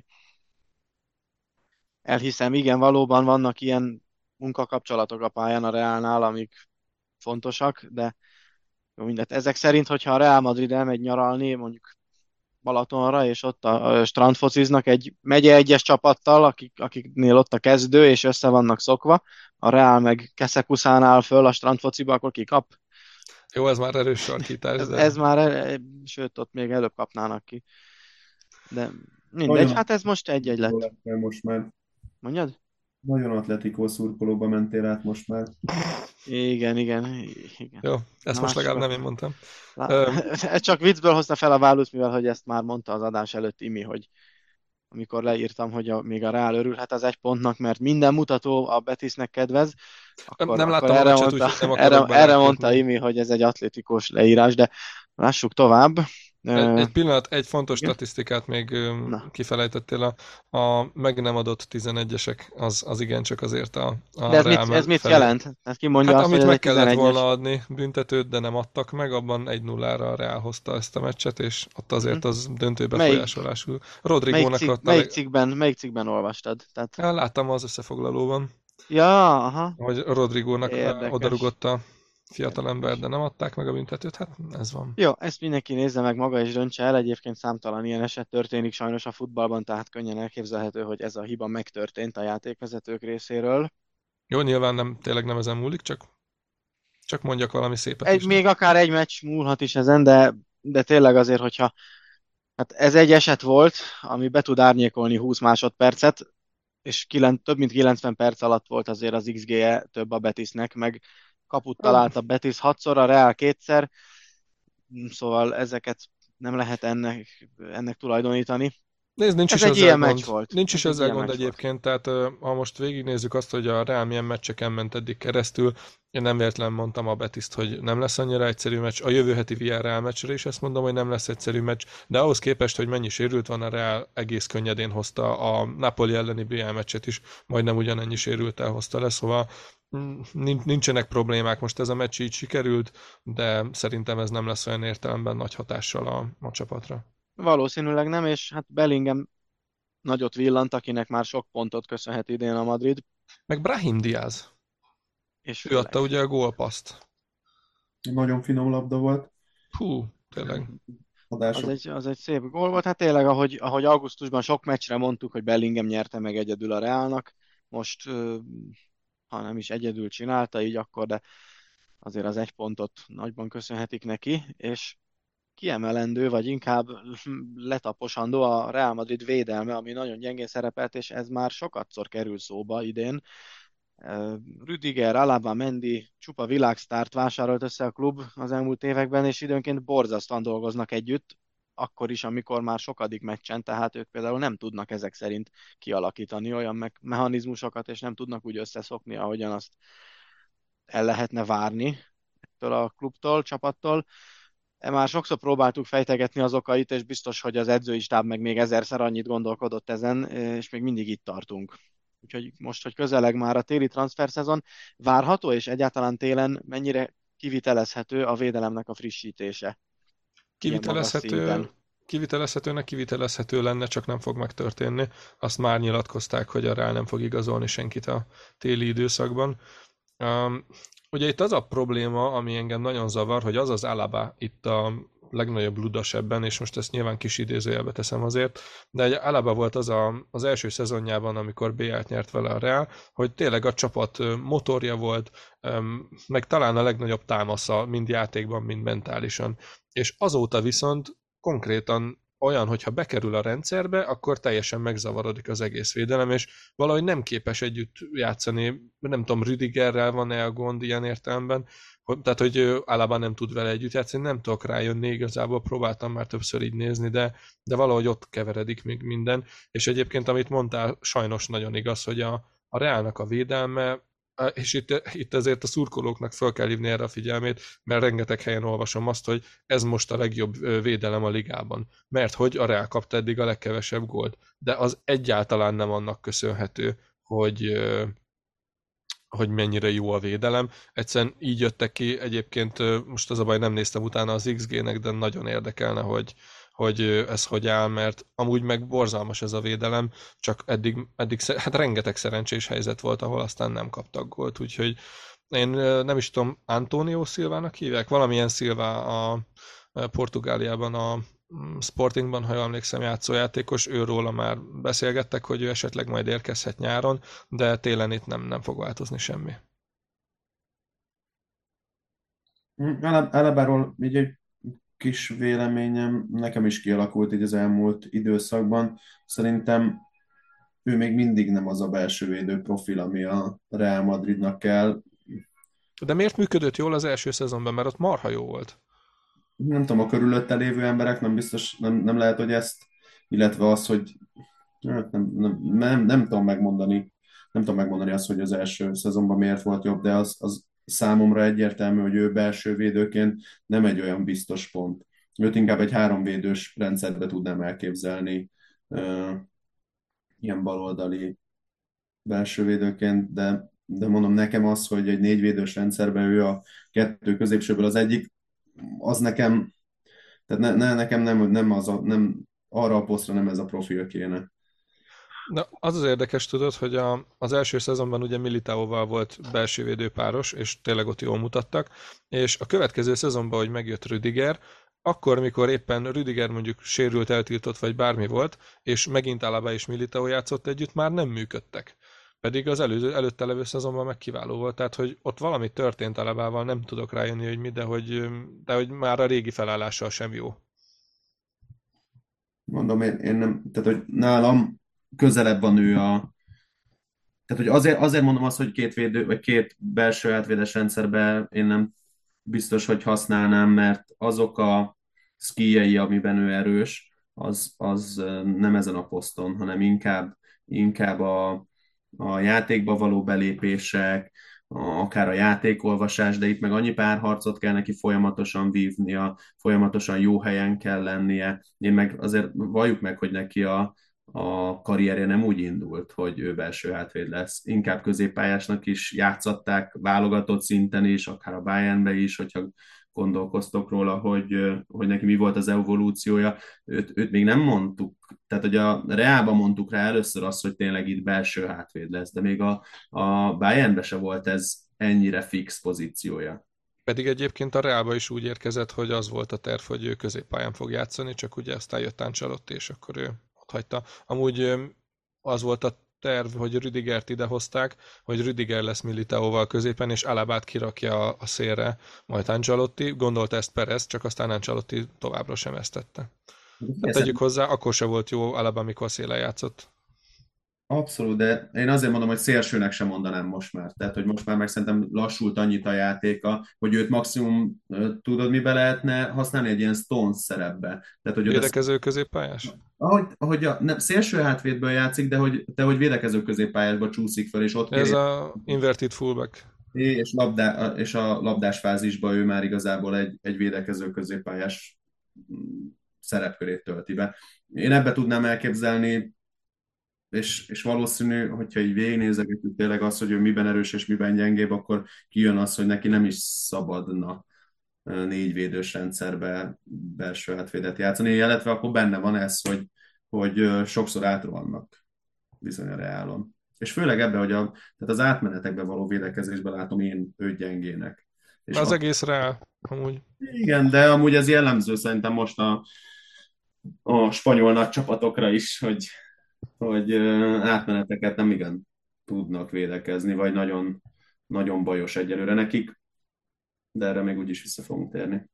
Elhiszem, igen, valóban vannak ilyen munkakapcsolatok a pályán a Realnál, amik fontosak, de jó, mindegy. Ezek szerint, hogyha a Real Madrid elmegy nyaralni, mondjuk Balatonra, és ott a strandfociznak egy megye egyes csapattal, akiknél ott a kezdő, és össze vannak szokva, a Real meg Keszekuszán áll föl a strandfociba, akkor ki kap? Jó, ez már erős sarkítás, Ez, de... ez már, sőt, ott még előbb kapnának ki. De mindegy, Nagyon hát ez most egy-egy lett. lettél most már. Mondjad? Nagyon atletikó szurkolóba mentél át most már. Igen. Jó, ezt Na, most legalább nem én lássuk. mondtam. Ez csak viccből hozta fel a választ, mivel hogy ezt már mondta az adás előtt Imi, hogy amikor leírtam, hogy még a Real örülhet az 1 pontnak, mert minden mutató a Betisnek kedvez, akkor Nem láttam a erre meccset, mondta, úgyhogy nem akarok erre mondta belekötni. Imi, hogy ez egy atlétikus leírás, de lássuk tovább. Egy pillanat, egy fontos Igen? statisztikát még Na, kifelejtettél, a meg nem adott 11-esek, az igencsak azért de a Real ez mit felé. jelent? Tehát ki mondja Hát azt, hogy amit ez meg egy kellett 11-es? volna adni büntetőt, de nem adtak meg, abban 1-0-ra a Real hozta ezt a meccset, és ott Mhm. azért az döntő Melyik, befolyásolású. Rodrigónak adta leg... melyik cikkben olvastad? Tehát, Ja, láttam az összefoglalóban, ja, aha, hogy Rodrigónak érdekes. odarugott a fiatalember, Érdekes. de nem adták meg a büntetőt, hát ez van. Jó, ezt mindenki nézze meg maga és döntse el. Egyébként számtalan ilyen eset történik sajnos a futballban, tehát könnyen elképzelhető, hogy ez a hiba megtörtént a játékvezetők részéről. Jó, nyilván nem, tényleg nem ezen múlik, csak mondjak valami szépet is, de... Még akár egy meccs múlhat is ezen, de tényleg azért, hogyha hát ez egy eset volt, ami be tud árnyékolni 20 másodpercet, és több mint 90 perc alatt volt azért az XG-je több a Betisnek, meg kaput talált a Betis 6-szor, a Real 2-szer, szóval ezeket nem lehet ennek tulajdonítani. Nézd, nincs Ez is egy ezzel ilyen meccs gond. volt. Nincs is Ez egy ezzel ilyen gond meccs volt. egyébként, tehát ha most végignézzük azt, hogy a Real milyen meccseken ment eddig keresztül, én nem véletlen mondtam a Betiszt, hogy nem lesz annyira egyszerű meccs. A jövő heti Villarreal meccsre is ezt mondom, hogy nem lesz egyszerű meccs, de ahhoz képest, hogy mennyi sérült van, a Real egész könnyedén hozta a Napoli elleni BL meccset is, majdnem ugyanennyi sérültel hozta le, szóval nincsenek problémák. Most ez a meccs így sikerült, de szerintem ez nem lesz olyan értelemben nagy hatással a csapatra. Valószínűleg nem, és hát Bellingham nagyot villant, akinek már sok pontot köszönhet idén a Madrid, Meg Brahim Diaz. és Ő adta főleg. ugye a gólpaszt. Nagyon finom labda volt. Hú, tényleg. Adások. Az egy szép gól volt. Hát tényleg, ahogy augusztusban sok meccsre mondtuk, hogy Bellingham nyerte meg egyedül a Realnak, most, ha nem is egyedül csinálta így akkor, de azért az egy pontot nagyban köszönhetik neki, és kiemelendő, vagy inkább letaposandó a Real Madrid védelme, ami nagyon gyengén szerepelt, és ez már sokatszor kerül szóba idén. Rüdiger, Alaba, Mendy, csupa világsztárt vásárolt össze a klub az elmúlt években, és időnként borzasztóan dolgoznak együtt, akkor is, amikor már sokadik meccsen, tehát ők például nem tudnak ezek szerint kialakítani olyan mechanizmusokat, és nem tudnak úgy összeszokni, ahogyan azt el lehetne várni ettől a klubtól, csapattól. Már sokszor próbáltuk fejtegetni az okait, és biztos, hogy az edzői stáb meg még ezerszer annyit gondolkodott ezen, és még mindig itt tartunk. Úgyhogy most, hogy közeleg már a téli transferszezon, várható, és egyáltalán télen mennyire kivitelezhető a védelemnek a frissítése ilyen magas Kivitelezhető, szinten? kivitelezhető lenne, csak nem fog megtörténni. Azt már nyilatkozták, hogy a Real nem fog igazolni senkit a téli időszakban. Ugye itt az a probléma, ami engem nagyon zavar, hogy az Alaba itt a legnagyobb ludas ebben, és most ezt nyilván kis idézőjelbe teszem azért, de egy Alaba volt az első szezonjában, amikor BL-t nyert vele a Real, hogy tényleg a csapat motorja volt, meg talán a legnagyobb támasza, mind játékban, mind mentálisan. És azóta viszont konkrétan olyan, hogyha bekerül a rendszerbe, akkor teljesen megzavarodik az egész védelem, és valahogy nem képes együtt játszani. Nem tudom, Rüdigerrel van-e a gond ilyen értelemben, tehát, hogy Alaba nem tud vele együtt játszani, nem tudok rájönni, igazából próbáltam már többször így nézni, de valahogy ott keveredik még minden, és egyébként, amit mondtál, sajnos nagyon igaz, hogy a Realnak a védelme, és itt ezért a szurkolóknak fel kell hívni erre a figyelmét, mert rengeteg helyen olvasom azt, hogy ez most a legjobb védelem a ligában. Mert hogy a Real kapta eddig a legkevesebb gólt. De az egyáltalán nem annak köszönhető, hogy mennyire jó a védelem. Egyszerűen így jöttek ki, egyébként most az a baj, nem néztem utána az XG-nek, de nagyon érdekelne, hogy ez hogy áll, mert amúgy meg borzalmas ez a védelem, csak eddig hát rengeteg szerencsés helyzet volt, ahol aztán nem kaptak gólt, úgyhogy én nem is tudom, Antonio Silvának hívják? Valamilyen Silva a Portugáliában a Sportingban, ha jól emlékszem, játszójátékos, őróla már beszélgettek, hogy ő esetleg majd érkezhet nyáron, de télen itt nem fog változni semmi. Alabáról így egy kis véleményem nekem is kialakult így az elmúlt időszakban. Szerintem ő még mindig nem az a belső védő profil, ami a Real Madridnak kell. De miért működött jól az első szezonban? Mert ott marha jó volt. Nem tudom, a körülötte lévő emberek nem biztos, nem lehet, hogy ezt, illetve az, hogy hát nem tudom megmondani, nem tudom megmondani azt, hogy az első szezonban miért volt jobb, de az számomra egyértelmű, hogy ő belső védőként nem egy olyan biztos pont. Őt inkább egy háromvédős rendszerbe tudnám elképzelni, ilyen baloldali belsővédőként, de mondom nekem az, hogy egy négyvédős rendszerben ő a kettő középsőből az egyik, az nekem, tehát nekem nem arra a posztra nem ez a profil kéne. Na, az érdekes, tudod, hogy az első szezonban ugye Militaóval volt belső védőpáros, és tényleg ott jól mutattak, és a következő szezonban, hogy megjött Rüdiger, akkor, mikor éppen Rüdiger mondjuk sérült, eltiltott, vagy bármi volt, és megint Alaba és Militao játszott együtt, már nem működtek. Pedig az előtte levő szezonban meg kiváló volt, tehát hogy ott valami történt Alabával, nem tudok rájönni, hogy mi, de hogy már a régi felállással sem jó. Mondom, én nem, tehát hogy nálam közelebb van ő tehát hogy azért mondom azt, hogy két védő, vagy két belső átvédes rendszerben én nem biztos, hogy használnám, mert azok a szkíjei, amiben ő erős, az nem ezen a poszton, hanem inkább a játékba való belépések, akár a játékolvasás, de itt meg annyi párharcot kell neki folyamatosan vívnia, folyamatosan jó helyen kell lennie. Én meg azért valljuk meg, hogy neki a karrierje nem úgy indult, hogy ő belső hátvéd lesz. Inkább középpályásnak is játszatták, válogatott szinten is, akár a Bayernbe is, hogyha gondolkoztok róla, hogy neki mi volt az evolúciója. Őt még nem mondtuk, tehát hogy a Reálban mondtuk rá először azt, hogy tényleg itt belső hátvéd lesz, de még a Bayernbe se volt ez ennyire fix pozíciója. Pedig egyébként a Realba is úgy érkezett, hogy az volt a terv, hogy ő középpályán fog játszani, csak ugye aztán jött Ancelotti, és akkor ő ott hagyta. Amúgy az volt a terv, hogy Rüdigert idehozták, hogy Rüdiger lesz Militaóval középen, és Alabát kirakja a szélre, majd Ancelotti. Gondolta ezt Perez, csak aztán Ancelotti továbbra sem ezt tette. Tehát tegyük hozzá, akkor se volt jó Alaba, amikor szélen játszott. Abszolút, de én azért mondom, hogy szélsőnek sem mondanám most már. Tehát, hogy most már meg szerintem lassult annyit a játéka, hogy őt maximum tudod, mibe lehetne használni egy ilyen Stones szerepbe. Tehát, hogy oda, Védekező középpályás? ahogy nem, szélső hátvédből játszik, de hogy védekező középpályásba csúszik fel, és ott Ez kéri, a inverted fullback. és a labdás fázisba ő már igazából egy védekező középpályás szerepkörét tölti be. Én ebbe tudnám elképzelni, és valószínű, hogyha így végignézegetjük tényleg azt, hogy ő miben erős és miben gyengébb, akkor kijön az, hogy neki nem is szabadna négyvédős rendszerbe belső hátvédet játszani, illetve akkor benne van ez, hogy sokszor átrohannak bizony a Reálon. És főleg ebbe, tehát az átmenetekben való védekezésben látom én őt gyengének. És Az egész rá, amúgy. igen, de amúgy ez jellemző szerintem most a spanyol nagy csapatokra is, hogy átmeneteket nem igen tudnak védekezni, vagy nagyon, nagyon bajos egyelőre nekik, de erre még úgyis vissza fogunk térni.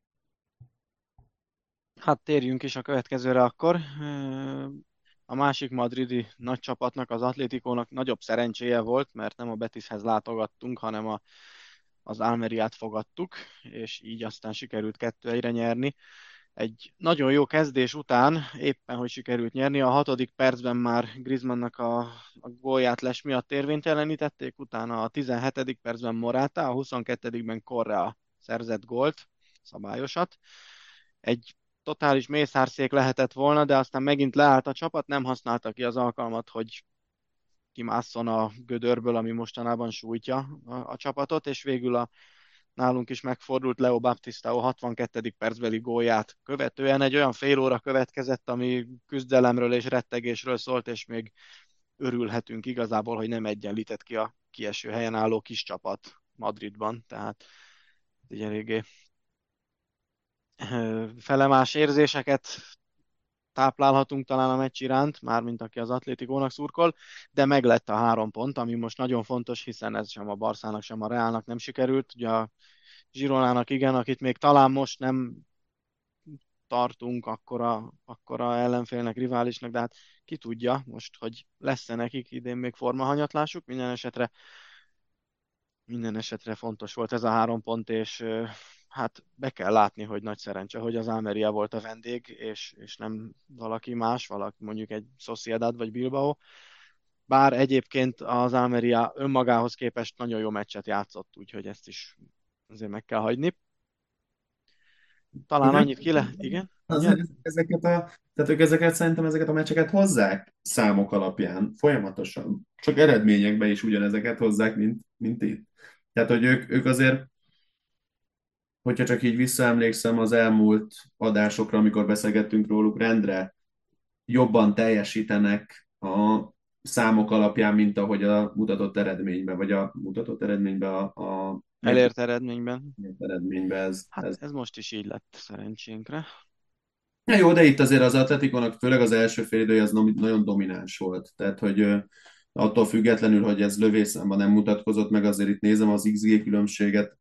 Hát térjünk is a következőre akkor. A másik madridi nagy csapatnak, az Atlétikónak nagyobb szerencséje volt, mert nem a Betishez látogattunk, hanem az Almeriát fogadtuk, és így aztán sikerült 2-1-re nyerni. Egy nagyon jó kezdés után éppen, hogy sikerült nyerni, a 6. percben már Griezmannnak a gólját Les miatt érvénytelenítették, utána a 17. percben Morata, a 22-ben Correa szerzett gólt, szabályosat. Egy totális mészárszék lehetett volna, de aztán megint leállt a csapat, nem használta ki az alkalmat, hogy kimásszon a gödörből, ami mostanában sújtja a csapatot, és végül nálunk is megfordult Leo Baptista a 62. percbeli gólját követően. Egy olyan fél óra következett, ami küzdelemről és rettegésről szólt, és még örülhetünk igazából, hogy nem egyenlített ki a kieső helyen álló kis csapat Madridban, tehát egy eléggé felemás érzéseket táplálhatunk talán a meccs iránt, mármint aki az Atlétikónak szurkol, de meglett a 3 pont, ami most nagyon fontos, hiszen ez sem a Barszának, sem a Reálnak nem sikerült. Ugye a Zsironának igen, akit még talán most nem tartunk akkora ellenfélnek, riválisnak, de hát ki tudja most, hogy lesz-e nekik idén még formahanyatlásuk. Minden esetre fontos volt ez a 3 pont, és hát be kell látni, hogy nagy szerencse, hogy az Almeria volt a vendég, és nem valaki más, valaki mondjuk egy Sociedad vagy Bilbao. Bár egyébként az Almeria önmagához képest nagyon jó meccset játszott, úgyhogy ezt is azért meg kell hagyni. Talán annyit igen, mondjad? Tehát ők szerintem ezeket a meccseket hozzák számok alapján, folyamatosan. Csak eredményekben is ugyanezeket hozzák, mint itt. Tehát, hogy ők azért, hogyha csak így visszaemlékszem az elmúlt adásokra, amikor beszélgettünk róluk, rendre jobban teljesítenek a számok alapján, mint ahogy a mutatott eredményben, vagy a mutatott eredményben a Elért eredményben. eredményben Hát ez most is így lett szerencsénkre. Ja, jó, de itt azért az Atleticonak főleg az első fél idője az nagyon domináns volt. Tehát, hogy attól függetlenül, hogy ez lövésszámban nem mutatkozott meg, azért itt nézem az XG különbséget,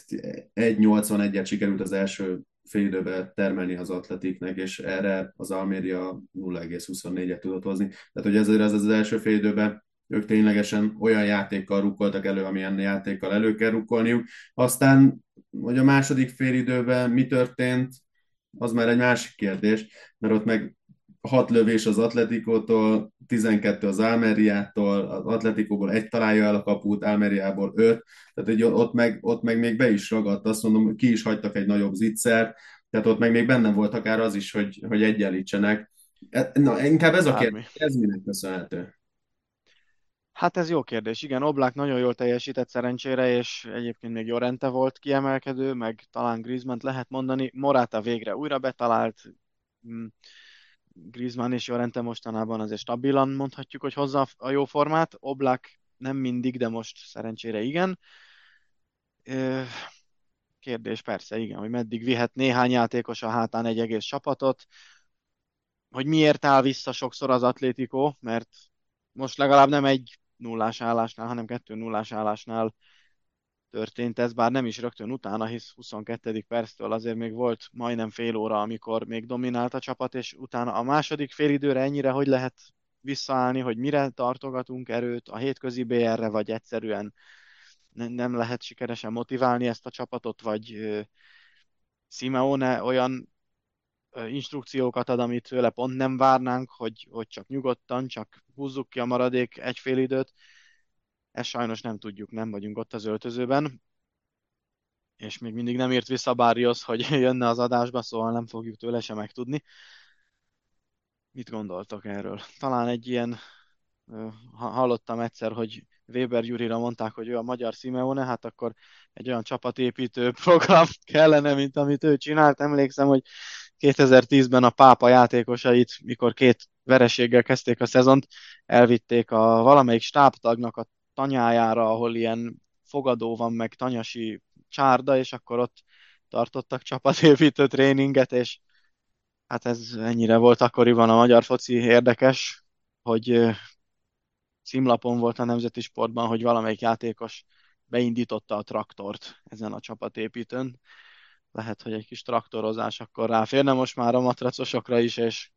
1,81-et sikerült az első fél időben termelni az Atletiknek, és erre az Almeria 0,24-et tudott hozni. Tehát, hogy ezért az első fél időben ők ténylegesen olyan játékkal rukkoltak elő, amilyen játékkal elő kell rukkolniuk. Aztán, hogy a második fél időben mi történt, az már egy másik kérdés, mert ott meg 6 lövés az Atletikótól, 12 az Almeriától, az Atletikóból egy találja el a kaput, Almeriából 5, tehát hogy ott meg még be is ragadt, azt mondom, ki is hagytak egy nagyobb zicsert, tehát ott meg még benne volt akár az is, hogy egyenlítsenek. Na, inkább ez a Bármi. kérdés, ez minek köszönhető? Hát ez jó kérdés. Igen, Oblak nagyon jól teljesített szerencsére, és egyébként még Llorente volt kiemelkedő, meg talán Griezmann-t lehet mondani. Morata végre újra betalált. Mm, Griezmann és Llorente mostanában azért stabilan mondhatjuk, hogy hozza a jó formát. Oblak nem mindig, de most szerencsére igen. Ö, Kérdés persze, igen, hogy meddig vihet néhány játékos a hátán egy egész csapatot. Hogy miért áll vissza sokszor az Atlético, mert most legalább nem egy nullás állásnál, hanem 2-0-ás állásnál történt ez, bár nem is rögtön utána, hisz 22. perctől azért még volt majdnem fél óra, amikor még dominált a csapat, és utána a második félidőre ennyire hogy lehet visszaállni, hogy mire tartogatunk erőt, a hétközi BR-re, vagy egyszerűen nem lehet sikeresen motiválni ezt a csapatot, vagy Simeone olyan instrukciókat ad, amit tőle pont nem várnánk, hogy csak nyugodtan, csak húzzuk ki a maradék egy fél időt. Ezt sajnos nem tudjuk, nem vagyunk ott az öltözőben, és még mindig nem írt vissza Barrios, hogy jönne az adásba, szóval nem fogjuk tőle sem megtudni. Mit gondoltok erről? Talán egy ilyen, hallottam egyszer, hogy Weber Gyurira mondták, hogy ő a magyar Simeone, hát akkor egy olyan csapatépítő program kellene, mint amit ő csinált. Emlékszem, hogy 2010-ben a Pápa játékosait, mikor 2 vereséggel kezdték a szezont, elvitték a valamelyik stábtagnak a tanyájára, ahol ilyen fogadó van, meg tanyasi csárda, és akkor ott tartottak csapatépítő tréninget, és hát ez ennyire volt akkoriban a magyar foci érdekes, hogy címlapon volt a Nemzeti Sportban, hogy valamelyik játékos beindította a traktort ezen a csapatépítőn. Lehet, hogy egy kis traktorozás akkor ráférne most már a matracosokra is, és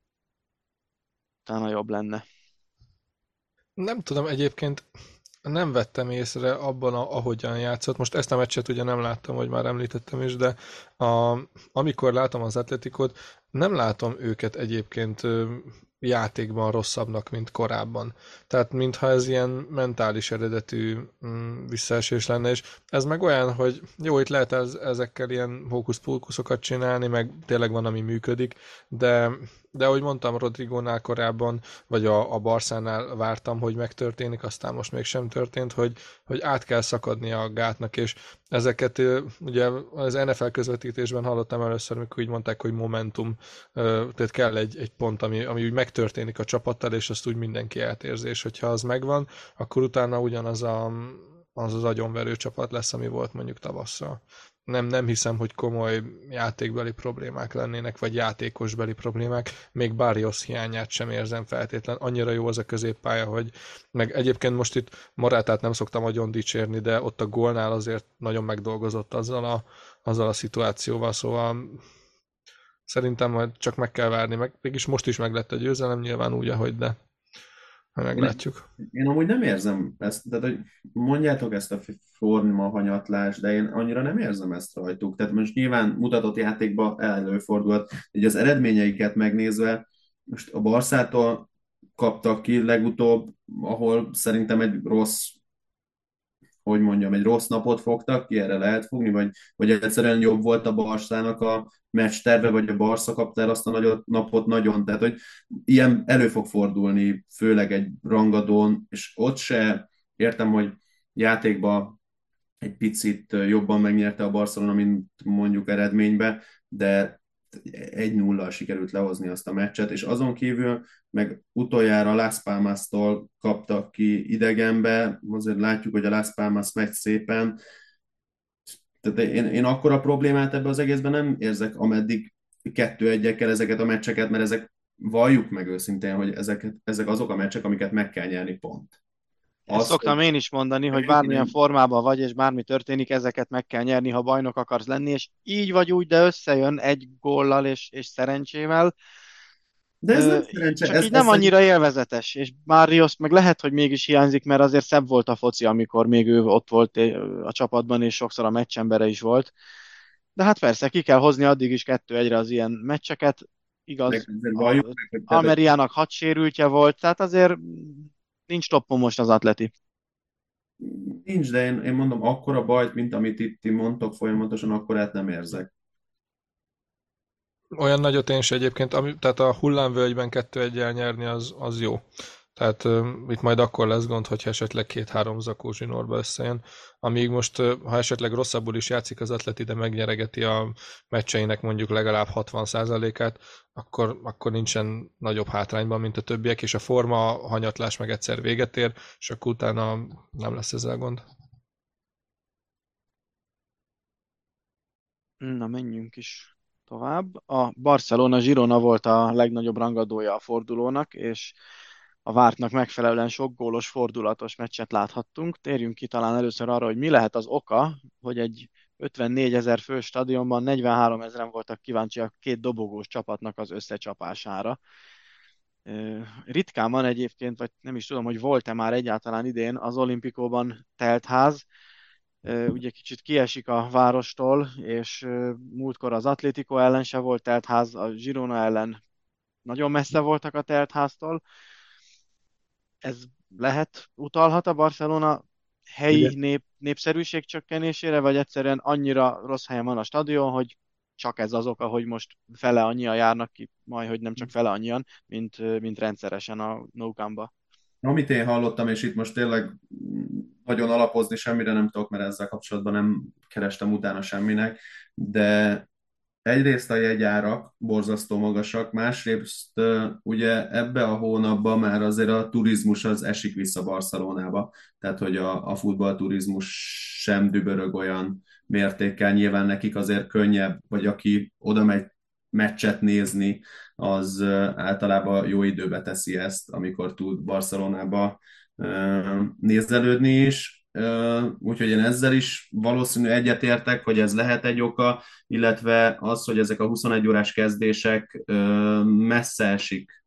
utána jobb lenne. Nem tudom, egyébként nem vettem észre abban, ahogyan játszott. Most ezt a meccset ugye nem láttam, hogy már említettem is, de amikor látom az Atletikot, nem látom őket egyébként játékban rosszabbnak, mint korábban. Tehát mintha ez ilyen mentális eredetű visszaesés lenne, és ez meg olyan, hogy jó, itt lehet ezekkel ilyen hókusz-pókuszokat csinálni, meg tényleg van, ami működik, de ahogy mondtam Rodrigónál korábban, vagy a Barszánál vártam, hogy megtörténik, aztán most még sem történt, hogy át kell szakadni a gátnak, és ezeket ugye az NFL közvetítésben hallottam először, amikor így mondták, hogy momentum, tehát kell egy pont, ami úgy megtörténik a csapattal, és azt úgy mindenki átérzi, és hogyha az megvan, akkor utána ugyanaz az agyonverő csapat lesz, ami volt mondjuk tavasszal. Nem hiszem, hogy komoly játékbeli problémák lennének, vagy játékosbeli problémák. Még Barrios hiányát sem érzem feltétlen. Annyira jó az a középpálya, hogy meg egyébként most itt Morátát nem szoktam nagyon dicsérni, de ott a gólnál azért nagyon megdolgozott azzal a szituációval, szóval szerintem majd csak meg kell várni, meg mégis most is meg lett a győzelem, nyilván úgy, ahogy de meglátjuk. Én amúgy nem érzem ezt, tehát hogy mondjátok ezt a forma hanyatlást, de én annyira nem érzem ezt rajtuk. Tehát most nyilván mutatott játékban előfordult, hogy az eredményeiket megnézve, most a Barszától kaptak ki legutóbb, ahol szerintem egy rossz hogy mondjam, egy rossz napot fogtak ki, erre lehet fogni, vagy egyszerűen jobb volt a Barszának a meccs terve, vagy a Barca kapta el azt a napot nagyon, tehát hogy ilyen elő fog fordulni, főleg egy rangadón, és ott se értem, hogy játékba egy picit jobban megnyerte a Barcelona, mint mondjuk eredménybe, de 1-0-al sikerült lehozni azt a meccset, és azon kívül meg utoljára Las Palmas-tól kaptak ki idegenbe, azért látjuk, hogy a Las Palmas megy szépen, tehát én akkora problémát ebbe az egészben nem érzek, ameddig 2-1-ekkel ezeket a meccseket, mert ezek, valljuk meg őszintén, hogy ezek azok a meccsek, amiket meg kell nyerni, pont. Ezt Az, hogy szoktam én is mondani, hogy senki bármilyen nem, formában vagy, és bármi történik, ezeket meg kell nyerni, ha bajnok akarsz lenni, és így vagy úgy, de összejön egy góllal és szerencsével. de ez nem szerencse, Csak így ez nem annyira élvezetes, és Barrios meg lehet, hogy mégis hiányzik, mert azért szebb volt a foci, amikor még ő ott volt a csapatban, és sokszor a meccsembere is volt. De hát persze, ki kell hozni addig is 2-1-re az ilyen meccseket. Igaz, azért valljuk meg, hogy tehát Almeriának 6 sérültje volt, tehát azért nincs toppon most az Atleti. nincs, de én mondom, akkora bajt, mint amit itt ti mondtok folyamatosan, akkorát nem érzek. Olyan nagyot én se egyébként, tehát a hullámvölgyben 2-1-el nyerni az jó. Tehát itt majd akkor lesz gond, hogyha esetleg 2-3 zakó zsinórba összejön. Amíg most, ha esetleg rosszabbul is játszik az Atleti, de megnyeregeti a meccseinek mondjuk legalább 60%-át, akkor nincsen nagyobb hátrányban, mint a többiek, és a forma hanyatlás meg egyszer véget ér, és akkor utána nem lesz ezzel gond. Na, menjünk is tovább. A Barcelona-Girona volt a legnagyobb rangadója a fordulónak, és a vártnak megfelelően sok gólos, fordulatos meccset láthattunk. Térjünk ki talán először arra, hogy mi lehet az oka, hogy egy 54 000 fős stadionban 43 000-en voltak kíváncsiak két dobogós csapatnak az összecsapására. Ritkán van egyébként, vagy nem is tudom, hogy volt-e már egyáltalán idén az olimpikóban teltház. Ugye kicsit kiesik a várostól, és múltkor az Atlético ellen se volt teltház, a Girona ellen nagyon messze voltak a teltháztól. Ez utalhat a Barcelona Ugye helyi népszerűség csökkenésére, vagy egyszerűen annyira rossz helyen van a stadion, hogy csak ez az oka, hogy most fele annyian járnak ki, majd hogy nem csak fele annyian, mint rendszeresen a Nou Camp-ba. amit én hallottam, és itt most tényleg nagyon alapozni semmire nem tudok, mert ezzel kapcsolatban nem kerestem utána semminek, de egyrészt a jegyárak borzasztó magasak, másrészt ugye ebbe a hónapban már azért a turizmus az esik vissza Barcelonába, tehát hogy a futballturizmus sem dübörög olyan mértékkel, nyilván nekik azért könnyebb, vagy aki oda megy meccset nézni, az általában jó időbe teszi ezt, amikor tud Barcelonába nézelődni is. Úgyhogy én ezzel is valószínű egyetértek, hogy ez lehet egy oka, illetve az, hogy ezek a 21 órás kezdések messze esik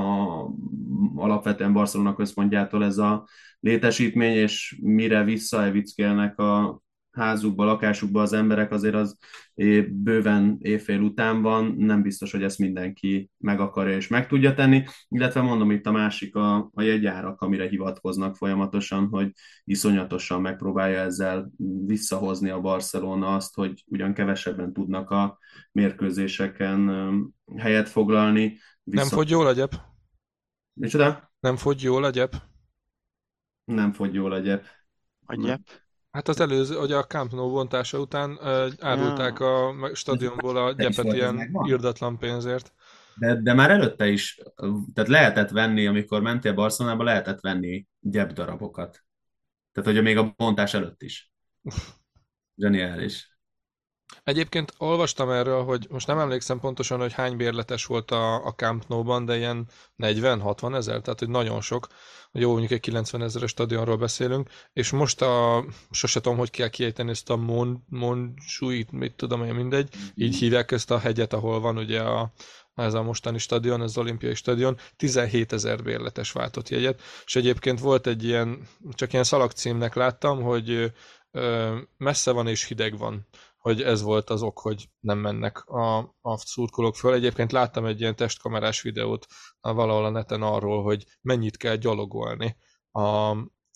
alapvetően Barcelona központjától ez a létesítmény, és mire visszaevickélnek a házukba, lakásukba az emberek, azért az bőven évfél után van, nem biztos, hogy ezt mindenki meg akarja és meg tudja tenni, illetve mondom itt a másik a jegyárak, amire hivatkoznak folyamatosan, hogy iszonyatosan megpróbálja ezzel visszahozni a Barcelona azt, hogy ugyan kevesebben tudnak a mérkőzéseken helyet foglalni. Nem fogy jól a gyep? Micsoda? Nem fogy jól a gyep? Nem fogy jól a gyep. A gyep. Hát az előző, hogy a Camp Nou bontása után árulták Ja. a stadionból a Te is gyepet volt, ez ilyen megvan? irdatlan pénzért. De már előtte is, tehát lehetett venni, amikor mentél Barcelonába, lehetett venni gyepdarabokat. Tehát, hogy még a bontás előtt is. Zseniális. Egyébként olvastam erről, hogy most nem emlékszem pontosan, hogy hány bérletes volt a Camp Nou-ban, de ilyen 40-60 ezer, tehát hogy nagyon sok. Jó, mondjuk egy 90 ezeres stadionról beszélünk, és most sose tudom, hogy kell kiejteni ezt a Montjuïc, mit tudom én, mindegy, így hívják ezt a hegyet, ahol van ugye ez a mostani stadion, ez az olimpiai stadion, 17 ezer bérletes váltott jegyet, és egyébként volt egy ilyen, csak ilyen szalagcímnek láttam, hogy messze van és hideg van, hogy ez volt az ok, hogy nem mennek a szurkolók föl. Egyébként láttam egy ilyen testkamerás videót valahol a neten arról, hogy mennyit kell gyalogolni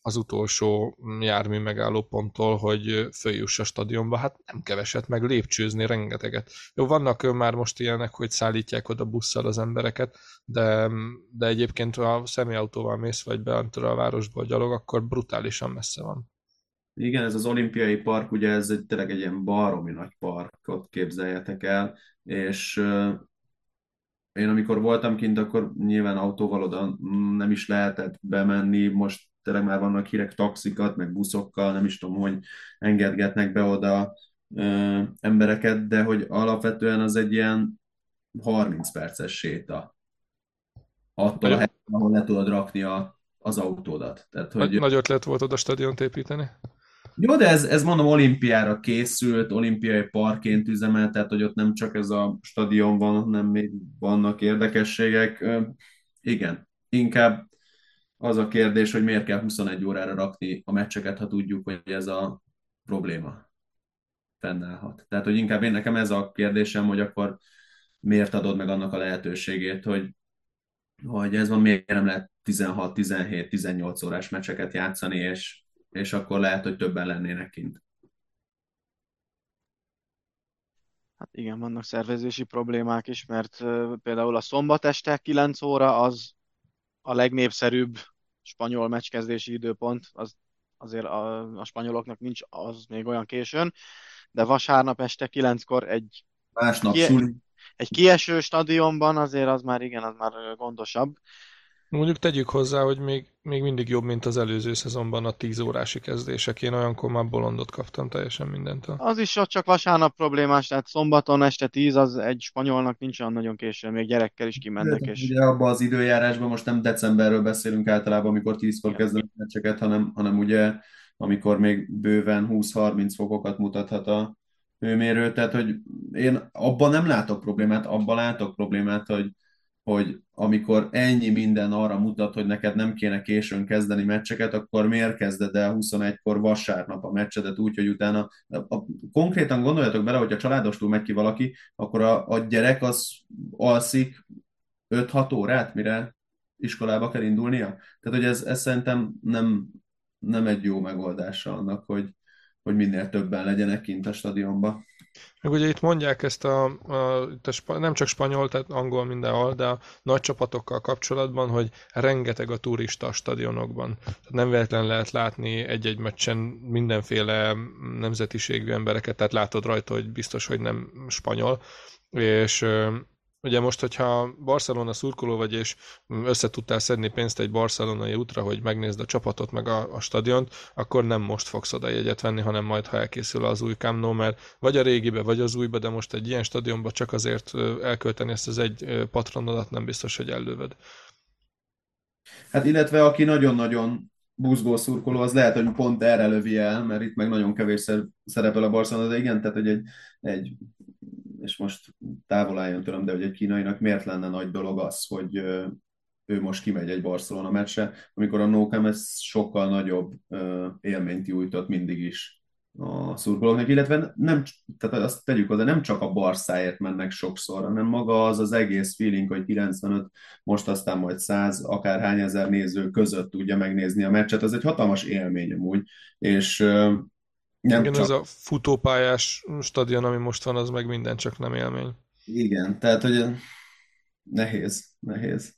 az utolsó jármű megálló ponttól, hogy följuss a stadionba. Hát nem keveset, meg lépcsőzni rengeteget. Jó, vannak már most ilyenek, hogy szállítják oda busszal az embereket, de egyébként ha személyautóval mész, vagy beöntöd a városból gyalog, akkor brutálisan messze van. Igen, ez az olimpiai park, ugye ez tényleg egy ilyen baromi nagy parkot képzeljetek el, és én amikor voltam kint, akkor nyilván autóval oda nem is lehetett bemenni, most tényleg már vannak hírek taxikat, meg buszokkal, nem is tudom, hogy engedgetnek be oda embereket, de hogy alapvetően az egy ilyen 30 perces séta attól a Nagyon, helytől, ahol le tudod rakni az autódat. Tehát, hogy nagy ötlet volt oda stadiont építeni. jó, de ez mondom olimpiára készült, olimpiai parkként üzemel, tehát hogy ott nem csak ez a stadion van, hanem még vannak érdekességek. Igen, inkább az a kérdés, hogy miért kell 21 órára rakni a meccseket, ha tudjuk, hogy ez a probléma fennállhat. Tehát, hogy inkább nekem ez a kérdésem, hogy akkor miért adod meg annak a lehetőségét, hogy ez van, miért nem lehet 16, 17, 18 órás meccseket játszani, és akkor lehet, hogy többen lennének kint. Hát igen, vannak szervezési problémák is, mert például a szombat este 9 óra az a legnépszerűbb spanyol meccskezdési időpont, az azért a spanyoloknak nincs az még olyan későn, de vasárnap este 9-kor Másnap kie, suli. egy kieső stadionban azért az már igen, az már gondosabb. Mondjuk tegyük hozzá, hogy még mindig jobb, mint az előző szezonban a 10 órási kezdések. Én olyankor már bolondot kaptam teljesen mindentől. Az is ott csak vasárnap problémás, tehát szombaton este 10 az egy spanyolnak nincs olyan nagyon későn, még gyerekkel is kimennek, és Ugye abban az időjárásban most nem decemberről beszélünk általában, amikor 10-kor igen. kezdenek a meccseket, hanem ugye amikor még bőven 20-30 fokokat mutathat a hőmérő, tehát hogy én abban nem látok problémát, abban látok problémát, hogy amikor ennyi minden arra mutat, hogy neked nem kéne későn kezdeni meccseket, akkor miért kezded el 21-kor vasárnap a meccsedet úgy, hogy utána konkrétan gondoljatok bele, hogy a családostul megy ki valaki, akkor a gyerek az alszik 5-6 órát, mire iskolába kell indulnia. Tehát, hogy ez szerintem nem egy jó megoldása annak, hogy minél többen legyenek kint a stadionba. Meg ugye itt mondják ezt nem csak spanyol, tehát angol mindenhol, de a nagy csapatokkal kapcsolatban, hogy rengeteg a turista a stadionokban. Tehát nem véletlen lehet látni egy-egy meccsen mindenféle nemzetiségű embereket, tehát látod rajta, hogy biztos, hogy nem spanyol. És ugye most, hogyha Barcelona szurkoló vagy, és össze tudtál szedni pénzt egy barcelonai útra, hogy megnézd a csapatot, meg a stadiont, akkor nem most fogsz oda jegyet venni, hanem majd, ha elkészül az új Camp Nou, mert vagy a régibe, vagy az újba, de most egy ilyen stadionba csak azért elkölteni ezt az egy patronodat nem biztos, hogy ellövöd. Hát illetve aki nagyon-nagyon buzgó szurkoló, az lehet, hogy pont erre lövi el, mert itt meg nagyon kevésszer szerepel a Barcelona, de igen, tehát hogy egy és most távol álljon tőlem, de hogy egy kínainak miért lenne nagy dolog az, hogy ő most kimegy egy Barcelona meccsre, amikor a No Camp ez sokkal nagyobb élményt nyújtott mindig is a szurkolóknak, illetve nem, tehát azt tegyük hozzá, nem csak a Barszáért mennek sokszor, hanem maga az az egész feeling, hogy 95, most aztán majd 100, akárhány ezer néző között tudja megnézni a meccset, az egy hatalmas élmény amúgy, és nem Igen, ez csak, a futópályás stadion, ami most van, az meg minden csak nem élmény. igen, tehát hogy nehéz.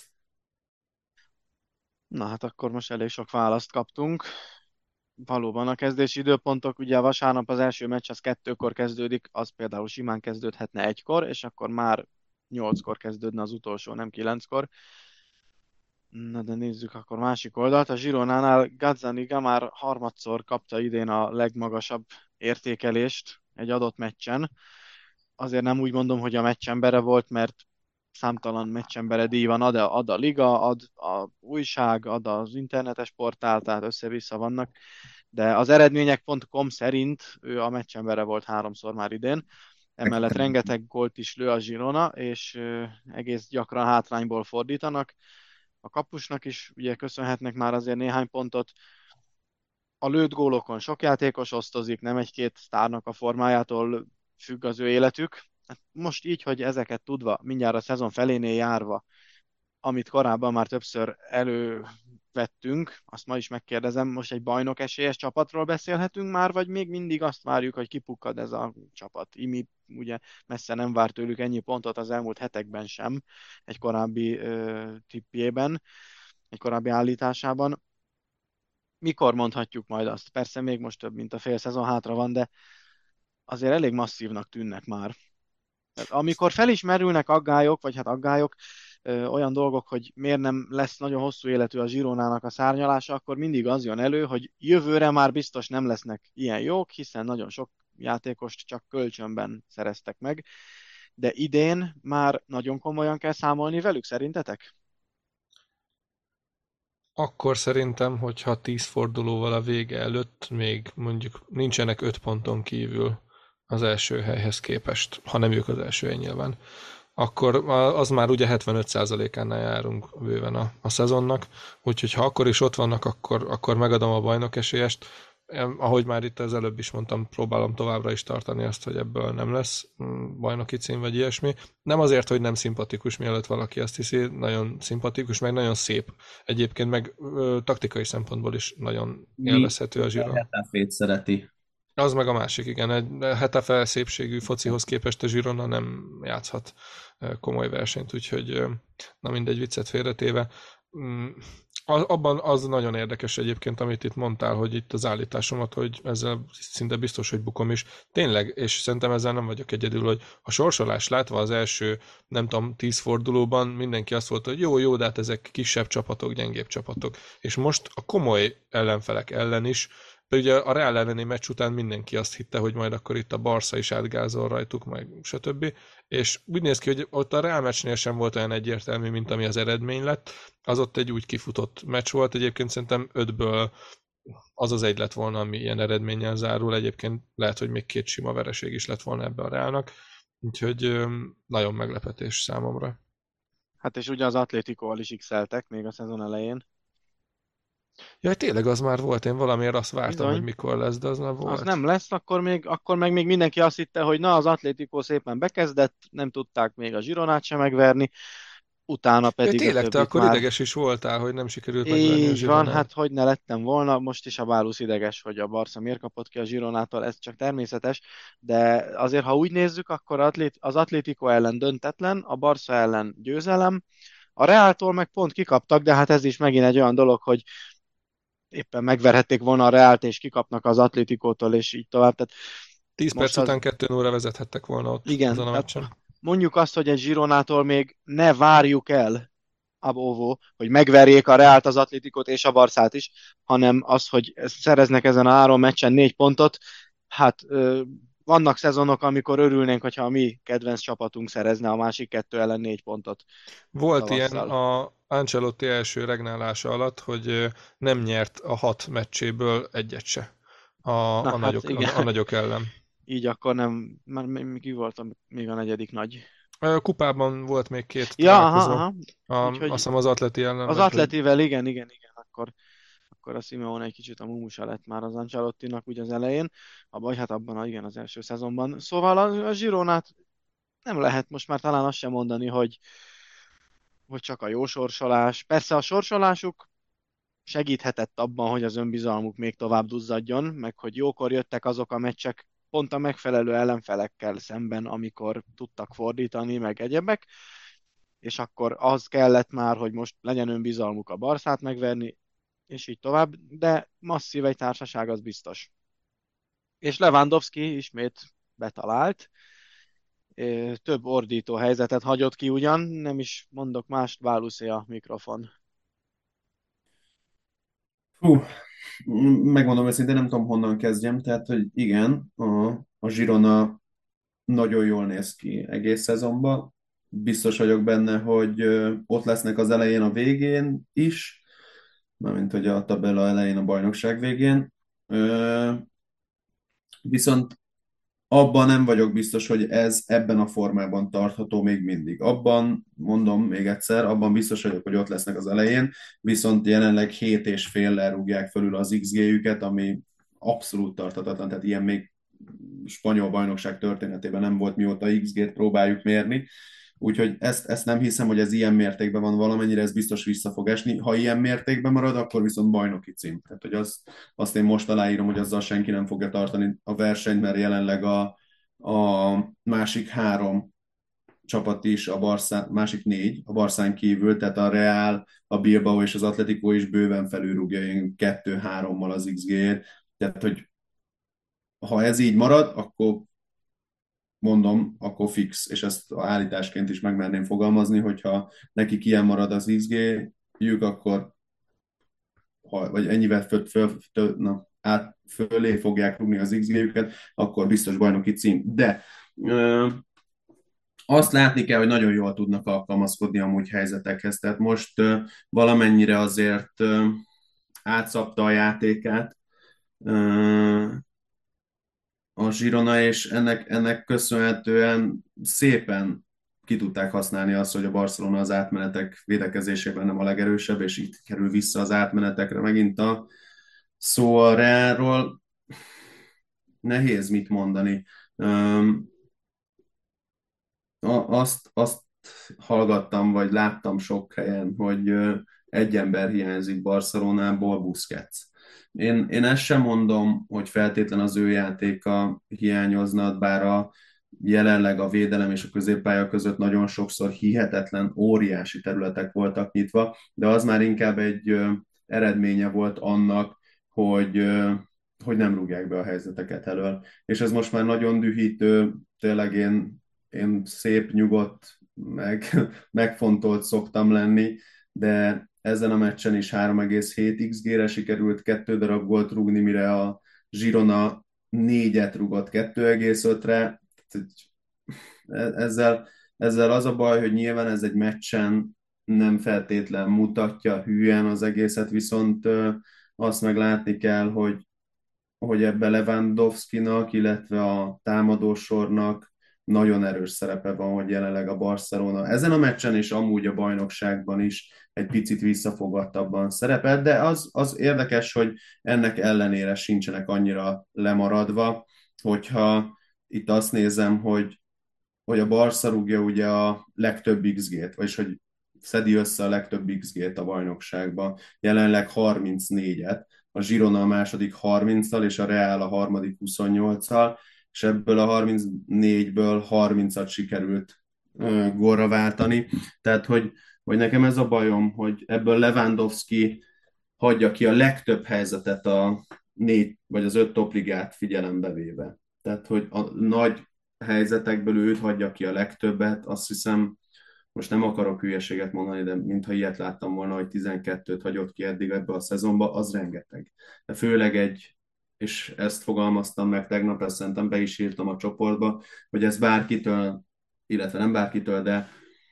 Na hát akkor most elég sok választ kaptunk. Valóban a kezdési időpontok, ugye a vasárnap az első meccs az 2-kor kezdődik, az például simán kezdődhetne 1-kor, és akkor már 8-kor kezdődne az utolsó, nem 9-kor. Na de nézzük akkor másik oldalt. A Gironánál Gazzaniga már harmadszor kapta idén a legmagasabb értékelést egy adott meccsen. Azért nem úgy mondom, hogy a meccsembere volt, mert számtalan meccsembere díj van, ad a liga, ad a újság, ad az internetes portál, tehát össze-vissza vannak, de az eredmények.com szerint ő a meccsembere volt 3-szor már idén. Emellett rengeteg gólt is lő a Girona, és egész gyakran hátrányból fordítanak. A kapusnak is ugye köszönhetnek már azért néhány pontot. A lőtt gólokon sok játékos osztozik, nem egy-két sztárnak a formájától függ az ő életük. Hát most így, hogy ezeket tudva, mindjárt a szezon felénél járva, amit korábban már többször elővettünk, azt ma is megkérdezem, most egy bajnok esélyes csapatról beszélhetünk már, vagy még mindig azt várjuk, hogy kipukkad ez a csapat? Imi ugye messze nem vár tőlük ennyi pontot az elmúlt hetekben sem, egy korábbi tippjében, egy korábbi állításában. Mikor mondhatjuk majd azt? Persze még most több, mint a fél szezon hátra van, de azért elég masszívnak tűnnek már. Tehát amikor felismerülnek aggályok, vagy hát aggályok, olyan dolgok, hogy miért nem lesz nagyon hosszú életű a Zsironának a szárnyalása, akkor mindig az jön elő, hogy jövőre már biztos nem lesznek ilyen jók, hiszen nagyon sok játékost csak kölcsönben szereztek meg, de idén már nagyon komolyan kell számolni velük, szerintetek? Akkor szerintem, hogyha 10 fordulóval a vége előtt még mondjuk nincsenek 5 ponton kívül az első helyhez képest, ha nem ők az első hely nyilván, akkor az már ugye 75%-ánál járunk bőven a szezonnak, úgyhogy ha akkor is ott vannak, akkor megadom a bajnok esélyest. Ahogy már itt az előbb is mondtam, próbálom továbbra is tartani azt, hogy ebből nem lesz bajnoki cím vagy ilyesmi. Nem azért, hogy nem szimpatikus, mielőtt valaki azt hiszi, nagyon szimpatikus, meg nagyon szép. Egyébként meg taktikai szempontból is nagyon élvezhető a Giron. Hetafét szereti. Az meg a másik, igen. Egy Hetafe szépségű focihoz képest a Girona nem játszhat komoly versenyt, úgyhogy na mindegy, viccet félretéve. Abban az nagyon érdekes egyébként, amit itt mondtál, hogy itt az állításomat, hogy ezzel szinte biztos, hogy bukom is. Tényleg, és szerintem ezzel nem vagyok egyedül, hogy a sorsolás látva az első, nem tudom, 10 fordulóban mindenki azt volt, hogy jó, de hát ezek kisebb csapatok, gyengébb csapatok. És most a komoly ellenfelek ellen is, ugye a Real elleni meccs után mindenki azt hitte, hogy majd akkor itt a Barca is átgázol rajtuk, meg stb. És úgy néz ki, hogy ott a Real meccsnél sem volt olyan egyértelmű, mint ami az eredmény lett. Az ott egy úgy kifutott meccs volt, egyébként szerintem 5-ből az egy lett volna, ami ilyen eredménnyel zárul. Egyébként lehet, hogy még 2 sima vereség is lett volna ebbe a Realnak. Úgyhogy nagyon meglepetés számomra. Hát és ugye az Atléticoval is x-eltek még a szezon elején. Ja, tényleg az már volt, én valamiért azt vártam, Bizony. hogy mikor lesz, de az már volt. Az nem lesz, akkor meg még mindenki azt hitte, hogy na, az Atlético szépen bekezdett, nem tudták még a Gironát sem megverni, utána pedig a Tényleg, te többit akkor már... ideges is voltál, hogy nem sikerült megverni a Így van, Gironát. hát hogy ne lettem volna, most is a Bálusz ideges, hogy a Barca miért kapott ki a Gironától, ez csak természetes, de azért, ha úgy nézzük, akkor az Atlético ellen döntetlen, a Barca ellen győzelem, a Reáltól meg pont kikaptak, de hát ez is megint egy olyan dolog, hogy éppen megverhették volna a Reált, és kikapnak az Atlétikótól, és így tovább. Tehát 10 most perc után 2-0-ra vezethettek volna ott igen, azon a tehát meccsen. mondjuk azt, hogy egy Gironától még ne várjuk el, abóvó, hogy megverjék a Reált, az Atlétikót és a Barszát is, hanem az, hogy szereznek ezen a 3 meccsen 4 pontot, hát vannak szezonok, amikor örülnénk, hogyha a mi kedvenc csapatunk szerezne a másik 2 ellen 4 pontot Volt ilyen tavasszal. a Ancelotti első regnálása alatt, hogy nem nyert a 6 meccséből egyet se Na, a hát igen, a nagyok ellen. így akkor nem, már ki volt még a negyedik nagy. Kupában volt még 2 Ja, aha, találkozó. aha. Azt hiszem az Atleti ellen. Az meg, hogy Atletivel, igen, akkor a Simeone egy kicsit a mumusa lett már az Ancelottinak ugye az elején, vagy hát abban, igen, az első szezonban. Szóval a Gironát nem lehet most már talán azt sem mondani, hogy csak a jó sorsolás. Persze a sorsolásuk segíthetett abban, hogy az önbizalmuk még tovább duzzadjon, meg hogy jókor jöttek azok a meccsek pont a megfelelő ellenfelekkel szemben, amikor tudtak fordítani, meg egyebek, és akkor az kellett már, hogy most legyen önbizalmuk a Barszát megverni, és így tovább, de masszív egy társaság, az biztos. És Lewandowski ismét betalált, több ordító helyzetet hagyott ki ugyan, nem is mondok mást, Váluszé a mikrofon. Hú, megmondom őszintén, nem tudom honnan kezdjem, tehát, hogy igen, a Girona nagyon jól néz ki egész szezonban. Biztos vagyok benne, hogy ott lesznek az elején, a végén is, mármint hogy a tabella elején, a bajnokság végén. Viszont abban nem vagyok biztos, hogy ez ebben a formában tartható még mindig. Abban, mondom még egyszer, abban biztos vagyok, hogy ott lesznek az elején, viszont jelenleg 7,5-lel rúgják fölül az XG-jüket, ami abszolút tarthatatlan, tehát ilyen még spanyol bajnokság történetében nem volt, mióta XG-t próbáljuk mérni. Úgyhogy ezt nem hiszem, hogy ez ilyen mértékben van, valamennyire ez biztos vissza fog esni. Ha ilyen mértékben marad, akkor viszont bajnoki cím. Tehát, hogy azt én most aláírom, hogy azzal senki nem fogja tartani a versenyt, mert jelenleg a másik három csapat is, másik négy, a Barszán kívül, tehát a Real, a Bilbao és az Atletico is bőven felülrúgja 2-3-mal az XG-ért. Tehát, hogy ha ez így marad, akkor mondom, akkor fix, és ezt állításként is megmerném fogalmazni, hogyha nekik ilyen marad az XG-jük, akkor vagy ennyivel fölé fogják rúgni az XG-jüket, akkor biztos bajnoki cím. De azt látni kell, hogy nagyon jól tudnak alkalmazkodni amúgy helyzetekhez. Tehát most valamennyire azért átszapta a játékát a Girona, és ennek köszönhetően szépen ki tudták használni azt, hogy a Barcelona az átmenetek védekezésében nem a legerősebb, és itt kerül vissza az átmenetekre megint a szó a Realról. Nehéz mit mondani. Azt hallgattam, vagy láttam sok helyen, hogy egy ember hiányzik Barcelonából, Busquets. Én ezt sem mondom, hogy feltétlen az ő játéka hiányozna, bár jelenleg a védelem és a középpálya között nagyon sokszor hihetetlen, óriási területek voltak nyitva, de az már inkább egy eredménye volt annak, hogy nem rúgják be a helyzeteket elől. És ez most már nagyon dühítő, tényleg én szép, nyugodt, megfontolt szoktam lenni, de ezen a meccsen is 3,7 XG-re sikerült 2 darab gólt rúgni, mire a Girona 4-et rúgott 2,5-re. Ezzel az a baj, hogy nyilván ez egy meccsen nem feltétlen mutatja hülyen az egészet, viszont azt meg látni kell, hogy ebbe Lewandowskinak, illetve a támadósornak nagyon erős szerepe van, hogy jelenleg a Barcelona ezen a meccsen és amúgy a bajnokságban is egy picit visszafogadtabban szerepel, de az érdekes, hogy ennek ellenére sincsenek annyira lemaradva, hogyha itt azt nézem, hogy a Barca rúgja ugye a legtöbb XG-t, vagyis hogy szedi össze a legtöbb XG-t a bajnokságban, jelenleg 34-et, a Girona a második 30-al, és a Real a harmadik 28-al, és ebből a 34-ből 30-at sikerült gólra váltani. Tehát, hogy nekem ez a bajom, hogy ebből Lewandowski hagyja ki a legtöbb helyzetet a 4 vagy az 5 topligát figyelembe véve. Tehát, hogy a nagy helyzetekből őt hagyja ki a legtöbbet, azt hiszem, most nem akarok hülyeséget mondani, de mintha ilyet láttam volna, hogy 12-t hagyott ki eddig ebbe a szezonba, az rengeteg. De főleg és ezt fogalmaztam meg tegnap, ezt szerintem be is írtam a csoportba, hogy ez bárkitől, illetve nem bárkitől, de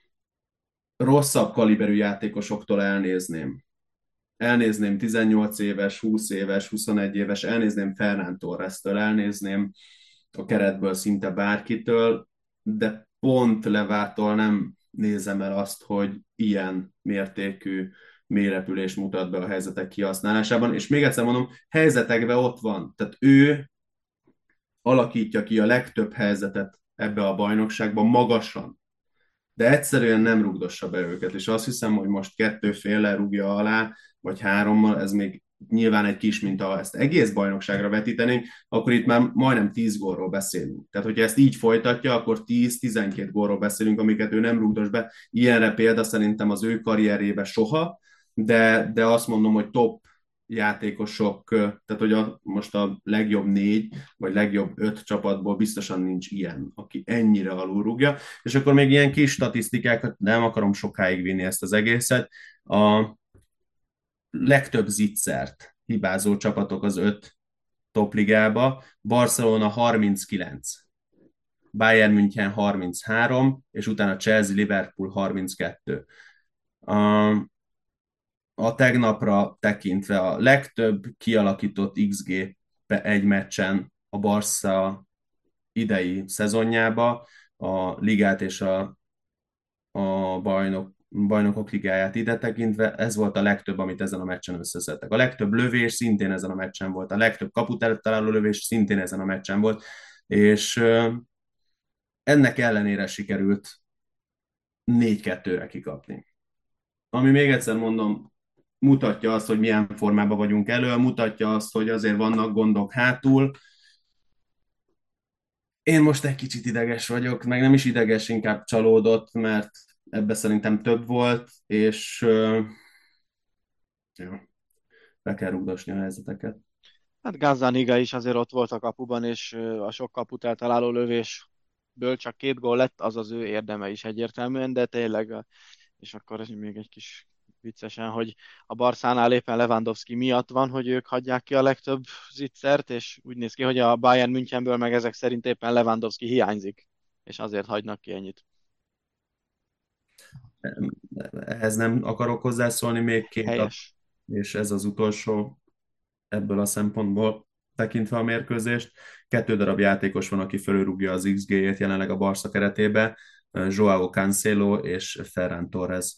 rosszabb kaliberű játékosoktól elnézném. Elnézném 18 éves, 20 éves, 21 éves, elnézném Ferran Torres-től, elnézném a keretből szinte bárkitől, de pont Levától nem nézem el azt, hogy ilyen mértékű mélyrepülés mutat be a helyzetek kihasználásában, és még egyszer mondom, helyzetekben ott van, tehát ő alakítja ki a legtöbb helyzetet ebbe a bajnokságban magasan, de egyszerűen nem rugdossa be őket, és azt hiszem, hogy most 2 féllel rúgja alá, vagy 3-mal, ez még nyilván egy kis minta, ha ezt egész bajnokságra vetítenénk, akkor itt már majdnem 10 gólról beszélünk. Tehát, hogyha ezt így folytatja, akkor 10-12 gólról beszélünk, amiket ő nem rúgdos be. Ilyenre példa szerintem az ő karrierében soha, de azt mondom, hogy top játékosok, tehát hogy most a legjobb 4 vagy legjobb 5 csapatból biztosan nincs ilyen, aki ennyire alulrúgja. És akkor még ilyen kis statisztikákat, nem akarom sokáig vinni ezt az egészet. A legtöbb zicsert hibázó csapatok az 5 topligába, Barcelona 39, Bayern München 33, és utána Chelsea, Liverpool 32. A tegnapra tekintve a legtöbb kialakított XG egy meccsen a Barca idei szezonjába, a ligát és a bajnokok ligáját ide tekintve, ez volt a legtöbb, amit ezen a meccsen összeszedtek. A legtöbb lövés szintén ezen a meccsen volt, a legtöbb kaput előtt találó lövés szintén ezen a meccsen volt, és ennek ellenére sikerült 4-2-re kikapni. Ami még egyszer mondom, mutatja azt, hogy milyen formában vagyunk elő, mutatja azt, hogy azért vannak gondok hátul. Én most egy kicsit ideges vagyok, meg nem is ideges, inkább csalódott, mert ebbe szerintem több volt, és ja, be kell rugdosni a helyzeteket. Hát Gazzaniga is azért ott volt a kapuban, és a sok kaput eltaláló lövésből csak 2 gól lett, az az ő érdeme is egyértelműen, de tényleg, és akkor még egy kis viccesen, hogy a Barszánál éppen Lewandowski miatt van, hogy ők hagyják ki a legtöbb zicsert, és úgy néz ki, hogy a Bayern Münchenből meg ezek szerint éppen Lewandowski hiányzik, és azért hagynak ki ennyit. Ehhez nem akarok hozzászólni, még két adat, Helyes. és ez az utolsó ebből a szempontból tekintve a mérkőzést. 2 darab játékos van, aki fölrúgja az XG-jét jelenleg a Barca keretébe, Joao Cancelo és Ferran Torres.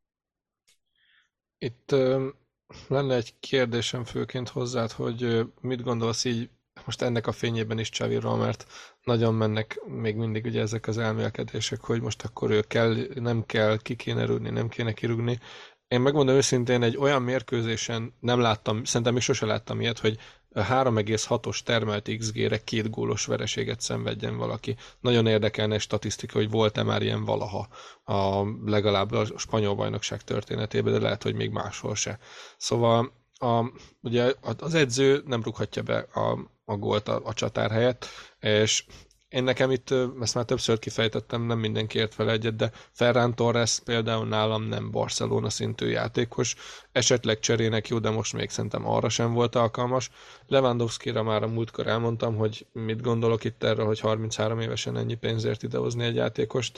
Itt lenne egy kérdésem főként hozzád, hogy mit gondolsz így most ennek a fényében is Xaviról, mert nagyon mennek még mindig ugye ezek az elmélkedések, hogy most akkor ő kell, nem kell, ki kéne rúgni, nem kéne kirúgni. Én megmondom őszintén, egy olyan mérkőzésen nem láttam, szerintem még sose láttam ilyet, hogy 3,6-os termelt XG-re 2 gólos vereséget szenvedjen valaki. Nagyon érdekelne egy statisztika, hogy volt-e már ilyen valaha legalább a spanyol bajnokság történetében, de lehet, hogy még máshol se. Szóval ugye az edző nem rúghatja be a gólt a csatár helyett, és én nekem itt, ezt már többször kifejtettem, nem mindenki ért fel egyet, de Ferran Torres például nálam nem Barcelona szintű játékos, esetleg cserének jó, de most még szerintem arra sem volt alkalmas. Lewandowski-ra már a múltkor elmondtam, hogy mit gondolok itt erről, hogy 33 évesen ennyi pénzért idehozni egy játékost.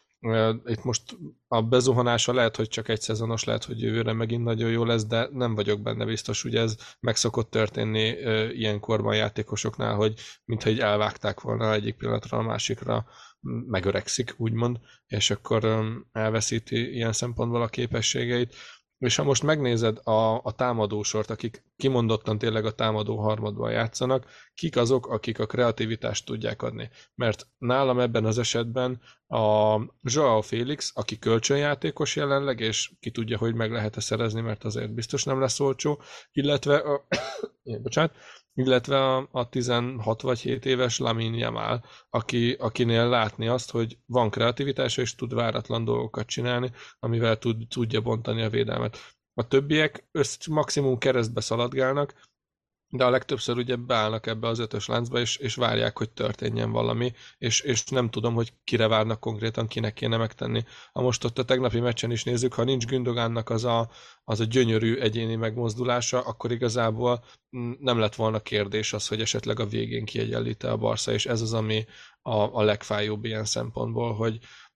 Itt most a bezuhanása lehet, hogy csak egy szezonos, lehet, hogy jövőre megint nagyon jó lesz, de nem vagyok benne biztos, ugye ez meg szokott történni ilyenkorban játékosoknál, hogy mintha így elvágták volna egyik pillanatra a másikra, megöregszik, úgymond, és akkor elveszíti ilyen szempontból a képességeit. És ha most megnézed a támadósort, akik kimondottan tényleg a támadó harmadban játszanak, kik azok, akik a kreativitást tudják adni. Mert nálam ebben az esetben a Joao Félix, aki kölcsönjátékos jelenleg, és ki tudja, hogy meg lehet-e szerezni, mert azért biztos nem lesz olcsó, illetve bocsánat, illetve a 16 vagy 7 éves Lamine Yamal, akinél látni azt, hogy van kreativitása, és tud váratlan dolgokat csinálni, amivel tudja bontani a védelmet. A többiek maximum keresztbe szaladgálnak, de a legtöbbször ugye beállnak ebbe az 5-ös láncba, és várják, hogy történjen valami, és nem tudom, hogy kire várnak konkrétan, kinek kéne megtenni. Ha most ott a tegnapi meccsen is nézzük, ha nincs Gündogánnak az a gyönyörű egyéni megmozdulása, akkor igazából nem lett volna kérdés az, hogy esetleg a végén kiegyenlít-e a Barca, és ez az, ami a legfájóbb ilyen szempontból, hogy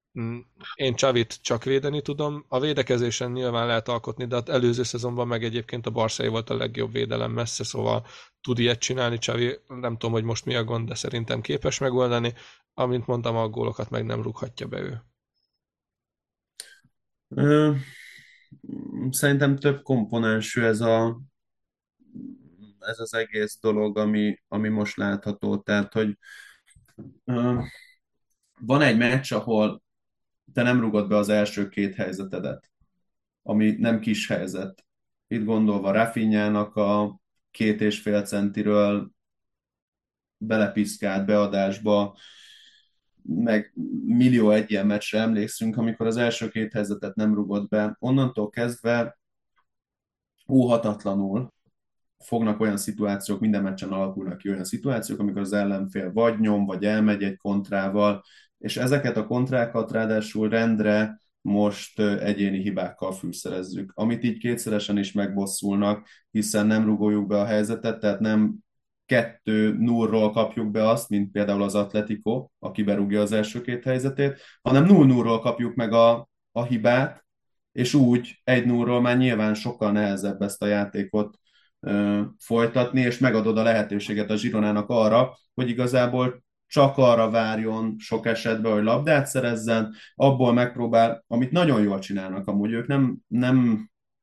én Xavit csak védeni tudom, a védekezésen nyilván lehet alkotni, de az előző szezonban meg egyébként a Barszai volt a legjobb védelem messze, szóval tud ilyet csinálni Xavi, nem tudom, hogy most mi a gond, de szerintem képes megoldani, amint mondtam, a gólokat meg nem rúghatja be ő. Szerintem több komponensű ez az egész dolog, ami most látható. Tehát, hogy van egy meccs, ahol te nem rugod be az első 2 helyzetedet, ami nem kis helyzet. Itt gondolva Rafinhának a 2,5 centiről belepiszkált beadásba, meg millió egy ilyen meccsre emlékszünk, amikor az első 2 helyzetet nem rugott be. Onnantól kezdve óhatatlanul fognak olyan szituációk, minden meccsen alakulnak ki olyan szituációk, amikor az ellenfél vagy nyom, vagy elmegy egy kontrával, és ezeket a kontrákat ráadásul rendre most egyéni hibákkal fűszerezzük, amit így kétszeresen is megbosszulnak, hiszen nem rugoljuk be a helyzetet, tehát nem 2-0-ról kapjuk be azt, mint például az Atletico, aki berúgja az első 2 helyzetét, hanem 0-0-ról kapjuk meg a hibát, és úgy 1-0-ról már nyilván sokkal nehezebb ezt a játékot folytatni, és megadod a lehetőséget a Zsironának arra, hogy igazából csak arra várjon sok esetben, hogy labdát szerezzen, abból megpróbál, amit nagyon jól csinálnak amúgy, ők nem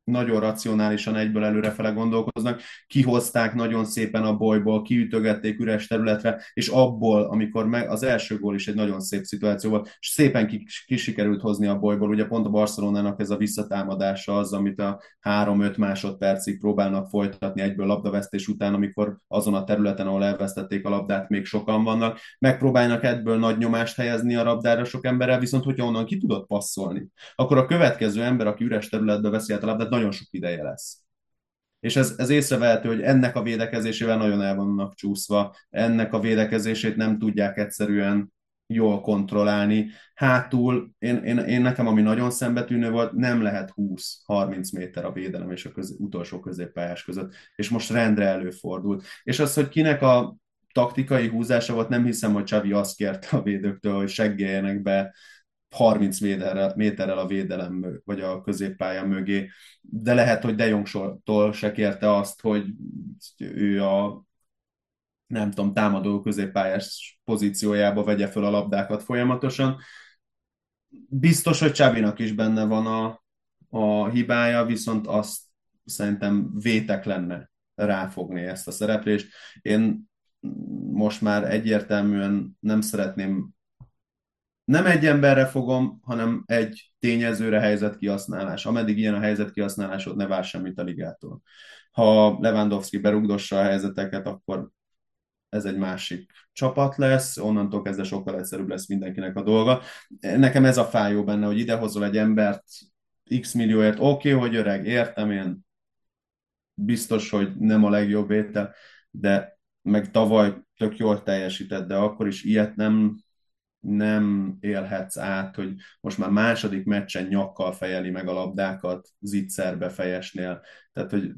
nagyon racionálisan egyből előrefele gondolkoznak, kihozták nagyon szépen a bolyból, kiütögették üres területre, és abból, amikor az első gól is egy nagyon szép szituáció volt, és szépen ki sikerült hozni a bolyból, ugye pont a Barcelonának ez a visszatámadása az, amit a 3-5 másodpercig próbálnak folytatni egyből labdavesztés után, amikor azon a területen, ahol elvesztették a labdát, még sokan vannak, megpróbálnak ebből nagy nyomást helyezni a labdára sok emberrel, viszont hogyha onnan ki tudod passzolni, akkor a következő ember, aki üres területbe veszi át a labdát, nagyon sok ideje lesz. És ez észrevehető, hogy ennek a védekezésével nagyon el vannak csúszva, ennek a védekezését nem tudják egyszerűen jól kontrollálni. Hátul, én nekem, ami nagyon szembetűnő volt, nem lehet 20-30 méter a védelem és a utolsó középpályás között. És most rendre előfordult. És az, hogy kinek a taktikai húzása volt, nem hiszem, hogy Xavi azt kérte a védőktől, hogy seggeljenek be 30 méterrel a védelem vagy a középpálya mögé, de lehet, hogy De Jongtól se kérte azt, hogy ő a nem tudom, támadó középpályás pozíciójába vegye föl a labdákat folyamatosan. Biztos, hogy Csábinak is benne van a hibája, viszont azt szerintem vétek lenne ráfogni ezt a szereplést. Én most már egyértelműen nem szeretném, nem egy emberre fogom, hanem egy tényezőre helyzetkihasználás. Ameddig ilyen a helyzetkihasználásod, ne vár semmit a ligától. Ha Lewandowski berugdossa a helyzeteket, akkor ez egy másik csapat lesz, onnantól kezdve sokkal egyszerűbb lesz mindenkinek a dolga. Nekem ez a fájó benne, hogy idehozol egy embert x millióért, oké, hogy öreg, értem én, biztos, hogy nem a legjobb étel, de meg tavaly tök jól teljesített, de akkor is ilyet nem élhetsz át, hogy most már második meccsen nyakkal fejeli meg a labdákat zicserbe fejesnél. Tehát, hogy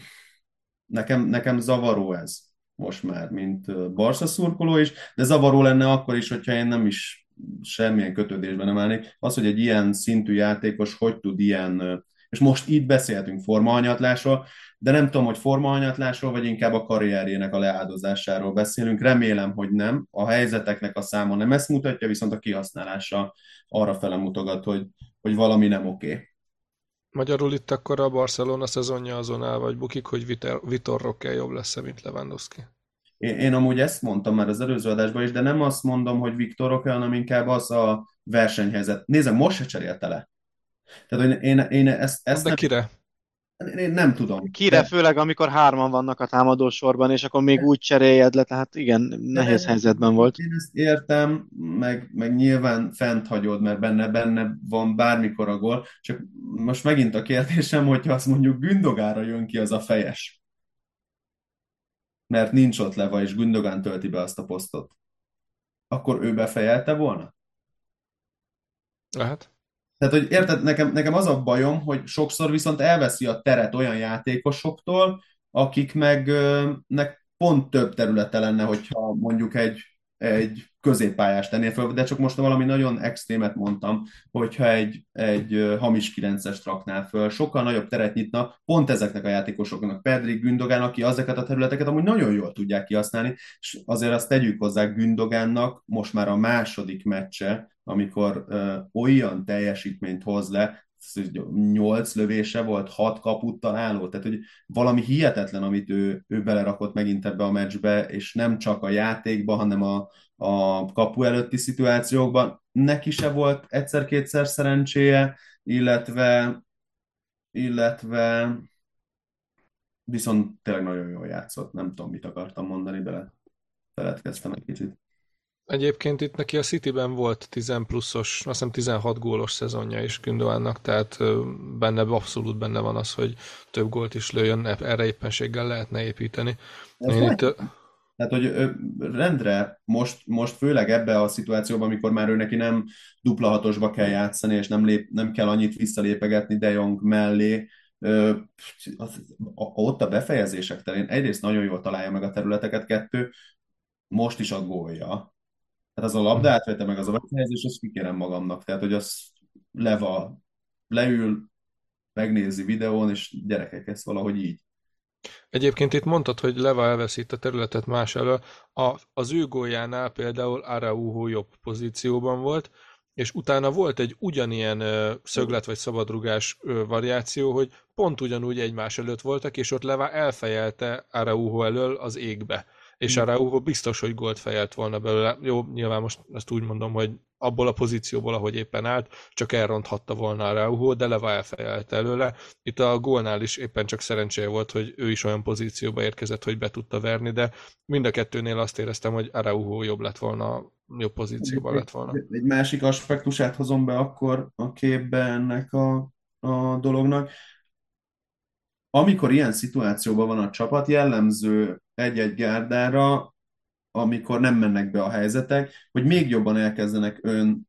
nekem zavaró ez most már, mint Barca szurkoló is, de zavaró lenne akkor is, hogyha én nem is semmilyen kötődésben nem állnék. Az, hogy egy ilyen szintű játékos hogy tud ilyen, és most itt beszélhetünk formahanyatlásról, de nem tudom, hogy formahanyatlásról, vagy inkább a karrierjének a leáldozásáról beszélünk. Remélem, hogy nem. A helyzeteknek a száma nem ezt mutatja, viszont a kihasználása arra fele mutogat, hogy valami nem oké. Magyarul itt akkor a Barcelona szezonja azon áll, vagy bukik, hogy Vitor Roque jobb lesz, mint Lewandowski. Én amúgy ezt mondtam már az előző adásban is, de nem azt mondom, hogy Viktor Roque, hanem inkább az a versenyhelyzet. Nézem, most se cserélte le. Tehát, hogy én ezt De nem, kire? én nem tudom. Kire, főleg amikor hárman vannak a támadó sorban, és akkor még úgy cseréljed le, tehát igen, nehéz helyzetben volt. Én ezt értem, meg nyilván fent hagyod, mert benne van bármikor a gól, csak most megint a kérdésem, hogyha azt mondjuk Gündogára jön ki az a fejes, mert nincs ott Leva, és Gündogán tölti be azt a posztot, akkor ő befejelte volna? Lehet. Tehát, hogy érted, nekem az a bajom, hogy sokszor viszont elveszi a teret olyan játékosoktól, akik nek pont több területe lenne, hogyha mondjuk egy középpályás tennél föl, de csak most valami nagyon extrémet mondtam, hogyha egy hamis 9-es raknál föl, sokkal nagyobb teret nyitna pont ezeknek a játékosoknak, Pedri, Gündogán, aki ezeket a területeket amúgy nagyon jól tudják kihasználni, és azért azt tegyük hozzá Gündogánnak most már a második meccse, amikor olyan teljesítményt hoz le, 8 lövése volt, 6 kaput találó, tehát hogy valami hihetetlen, amit ő belerakott megint ebbe a meccsbe, és nem csak a játékba, hanem a kapu előtti szituációkban. Neki se volt egyszer-kétszer szerencséje, illetve viszont tényleg nagyon jól játszott. Nem tudom, mit akartam mondani, feledkeztem egy kicsit. Egyébként itt neki a Cityben volt 10 pluszos, azt hiszem 16 gólos szezonja is Gündogannak, tehát abszolút benne van az, hogy több gólt is lőjön, erre éppenséggel lehetne építeni. Tehát, hogy rendre most főleg ebbe a szituációban, amikor már ő neki nem dupla hatosba kell játszani, és nem kell annyit visszalépegetni De Jong mellé, ott a befejezések terén egyrészt nagyon jól találja meg a területeket, kettő, most is a gólja. Tehát az a labda átvette meg az a befejezés, azt kikérem magamnak. Tehát, hogy az leül, megnézi videón, és gyerekek, ezt valahogy így. Egyébként itt mondtad, hogy Leva elveszít a területet más elől. Az ő góljánál például Araujo jobb pozícióban volt, és utána volt egy ugyanilyen szöglet vagy szabadrugás variáció, hogy pont ugyanúgy egymás előtt voltak, és ott Leva elfejelte Araujo elől az égbe. És Araujo biztos, hogy gólt fejelt volna belőle. Jó, nyilván most ezt úgy mondom, hogy abból a pozícióból, ahogy éppen állt, csak elronthatta volna Araujo, de Leva elfejelte előle. Itt a gólnál is éppen csak szerencséje volt, hogy ő is olyan pozícióba érkezett, hogy be tudta verni, de mind a kettőnél azt éreztem, hogy Araujo jobb lett volna, jobb pozícióban lett volna. Egy másik aspektusát hozom be akkor a képbe ennek a dolognak. Amikor ilyen szituációban van a csapat, jellemző egy-egy gárdára, amikor nem mennek be a helyzetek, hogy még jobban elkezdenek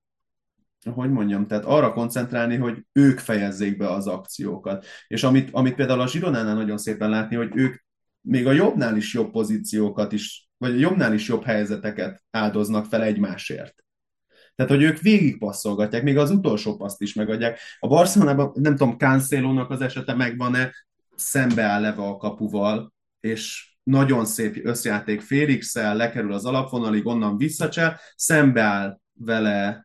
hogy mondjam, tehát arra koncentrálni, hogy ők fejezzék be az akciókat. És amit például a Zsironánál nagyon szépen látni, hogy ők még a jobbnál is jobb pozíciókat is, vagy a jobbnál is jobb helyzeteket áldoznak fel egymásért. Tehát, hogy ők végigpasszolgatják, még az utolsó paszt is megadják. A Barcelonában, nem tudom, Cancelónak az esete megvan-e, szembeáll Leva a kapuval, és nagyon szép összjáték Félix-szel, lekerül az alapvonalig, onnan visszacsel, szembeáll vele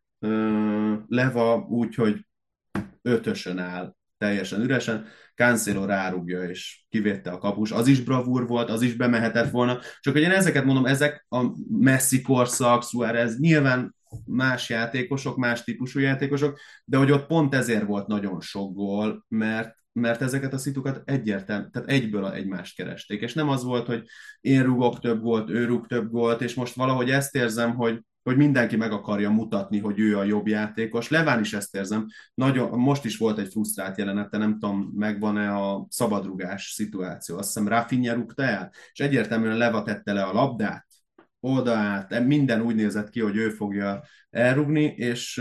Leva úgy, hogy ötösön áll, teljesen üresen, Cancelo rárugja és kivédte a kapus. Az is bravúr volt, az is bemehetett volna. Csak hogy én ezeket mondom, ezek a Messi korszak, Suárez, nyilván más játékosok, más típusú játékosok, de hogy ott pont ezért volt nagyon sok gól, mert ezeket a szitukat egyértelmű, tehát egyből egymást keresték. És nem az volt, hogy én rúgok több gólt, ő rúg több gólt, és most valahogy ezt érzem, hogy mindenki meg akarja mutatni, hogy ő a jobb játékos. Leván is ezt érzem. Nagyon, most is volt egy frusztrált jelenete, nem tudom, megvan-e a szabadrugás szituáció. Azt hiszem Rafinha rúgta el, és egyértelműen Leva tette le a labdát, odaállt, minden úgy nézett ki, hogy ő fogja elrugni, és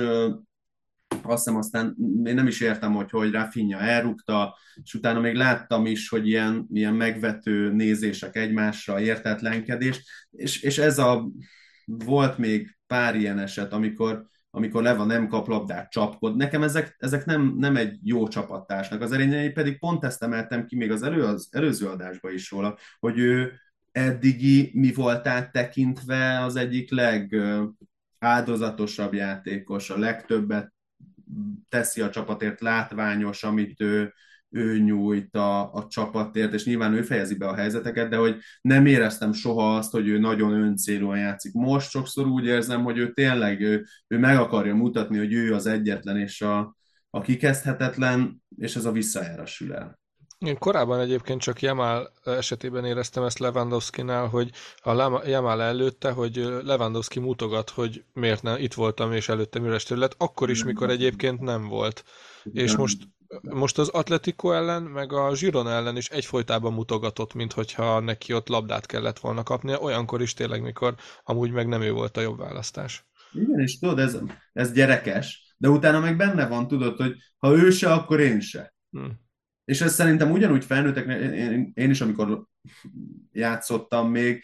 azt hiszem aztán én nem is értem, hogy Rafinha elrúgta, és utána még láttam is, hogy ilyen megvető nézések egymásra, értetlenkedés, és volt még pár ilyen eset, amikor Leva nem kap labdát, csapkod. Nekem ezek nem egy jó csapattársnak az erényei, pedig pont ezt emeltem ki még az előző adásban is róla, hogy ő eddigi mi voltát tekintve az egyik legáldozatosabb játékos, a legtöbbet teszi a csapatért, látványos, amit ő nyújt a csapatért, és nyilván ő fejezi be a helyzeteket, de hogy nem éreztem soha azt, hogy ő nagyon öncélúan játszik. Most sokszor úgy érzem, hogy ő tényleg ő meg akarja mutatni, hogy ő az egyetlen és a kikezdhetetlen, és ez a visszajára sül el. Én korábban egyébként csak Jamal esetében éreztem ezt Lewandowski-nál, hogy a Jamal előtte, hogy Lewandowski mutogat, hogy miért nem itt voltam, és előttem üres terület, akkor is, mikor egyébként nem volt. És most az Atletico ellen, meg a Girona ellen is egyfolytában mutogatott, minthogyha neki ott labdát kellett volna kapnia, olyankor is tényleg, mikor amúgy meg nem ő volt a jobb választás. Igen, és tudod, ez gyerekes, de utána meg benne van, tudod, hogy ha ő se, akkor én se. És ez szerintem ugyanúgy felnőttek, én is, amikor játszottam még,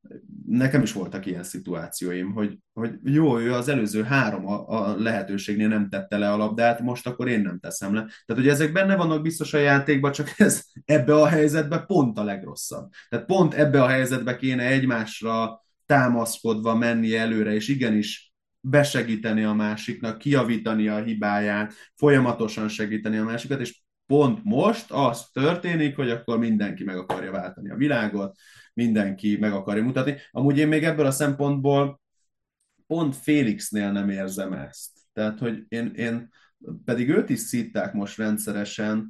nekem is voltak ilyen szituációim, hogy jó, ő az előző 3 a lehetőségnél nem tette le a labdát, most akkor én nem teszem le. Tehát, hogy ezek benne vannak biztos a játékban, csak ez ebbe a helyzetbe pont a legrosszabb. Tehát pont ebbe a helyzetbe kéne egymásra támaszkodva menni előre, és igenis besegíteni a másiknak, kijavítani a hibáját, folyamatosan segíteni a másikat, és pont most az történik, hogy akkor mindenki meg akarja váltani a világot, mindenki meg akarja mutatni. Amúgy én még ebből a szempontból pont Félixnél nem érzem ezt. Tehát, hogy én pedig őt is szítták most rendszeresen,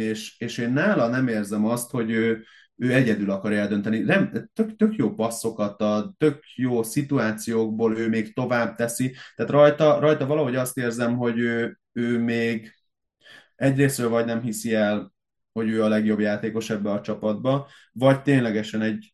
és én nála nem érzem azt, hogy ő egyedül akar eldönteni. Nem, tök jó passzokat ad, tök jó szituációkból ő még tovább teszi. Tehát rajta valahogy azt érzem, hogy ő még egyrésztről vagy nem hiszi el, hogy ő a legjobb játékos ebbe a csapatba, vagy ténylegesen egy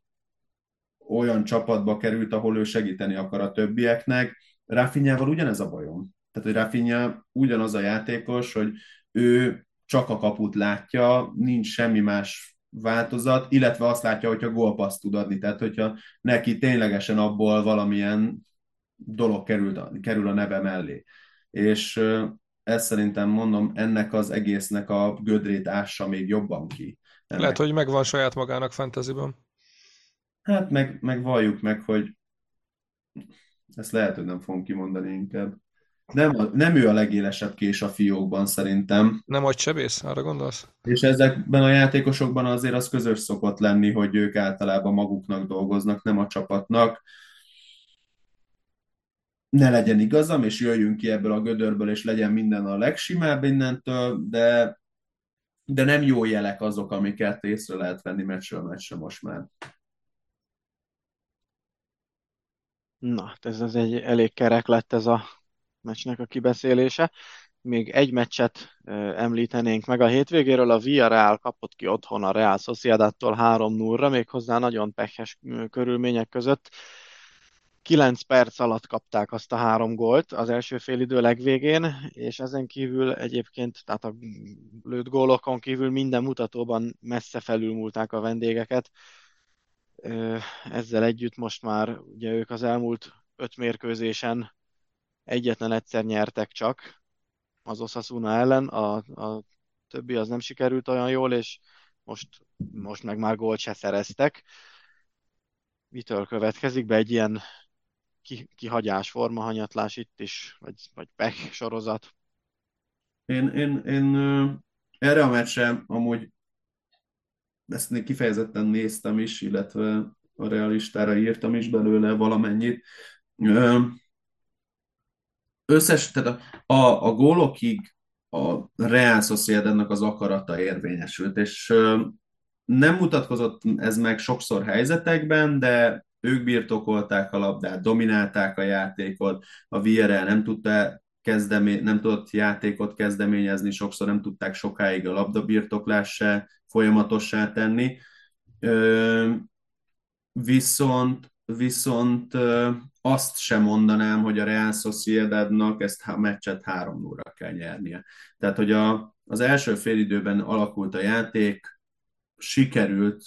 olyan csapatba került, ahol ő segíteni akar a többieknek. Rafinhával ugyanez a bajom. Tehát, hogy Rafinha ugyanaz a játékos, hogy ő csak a kaput látja, nincs semmi más változat, illetve azt látja, hogyha gólpaszt tud adni. Tehát, hogyha neki ténylegesen abból valamilyen dolog kerül a neve mellé. És ezt szerintem mondom, ennek az egésznek a gödrét ássa még jobban ki. Lehet, hogy megvan saját magának fantasyban. Hát meg valljuk meg, hogy ezt lehet, hogy nem fogom kimondani inkább. nem ő a legélesebb kés a fiókban szerintem. Nem agysebész, arra gondolsz? És ezekben a játékosokban azért az közös szokott lenni, hogy ők általában maguknak dolgoznak, nem a csapatnak. Ne legyen igazam, és jöjjünk ki ebből a gödörből, és legyen minden a legsimább innentől, de nem jó jelek azok, amiket észre lehet venni meccsről meccsre most már. Na, ez egy elég kerek lett ez a meccsnek a kibeszélése. Még egy meccset említenénk meg a hétvégéről. A Villarreal kapott ki otthon a Real Sociedadtól 3-0-ra, méghozzá nagyon pekhes körülmények között. 9 perc alatt kapták azt a 3 gólt az első félidő legvégén, és ezen kívül egyébként, tehát a lőtt gólokon kívül minden mutatóban messze felülmúlták a vendégeket. Ezzel együtt most már ugye ők az elmúlt 5 mérkőzésen egyetlen egyszer nyertek csak az Osasuna ellen, a többi az nem sikerült olyan jól, és most meg már gólt se szereztek. Mitől következik be egy ilyen kihagyás, formahanyatlás itt is, vagy pech sorozat? Én erre a meccsre amúgy ezt kifejezetten néztem is, illetve a realistára írtam is belőle valamennyit. Tehát a gólokig a Real Sociedadnak az akarata érvényesült, és nem mutatkozott ez meg sokszor helyzetekben, de ők birtokolták a labdát, dominálták a játékot, a Villarreal nem tudott játékot kezdeményezni, sokszor nem tudták sokáig a labdabirtoklás se folyamatossá tenni. Viszont azt sem mondanám, hogy a Real Sociedadnak ezt a meccset 3-0-ra kell nyernie. Tehát, hogy az első félidőben alakult a játék, sikerült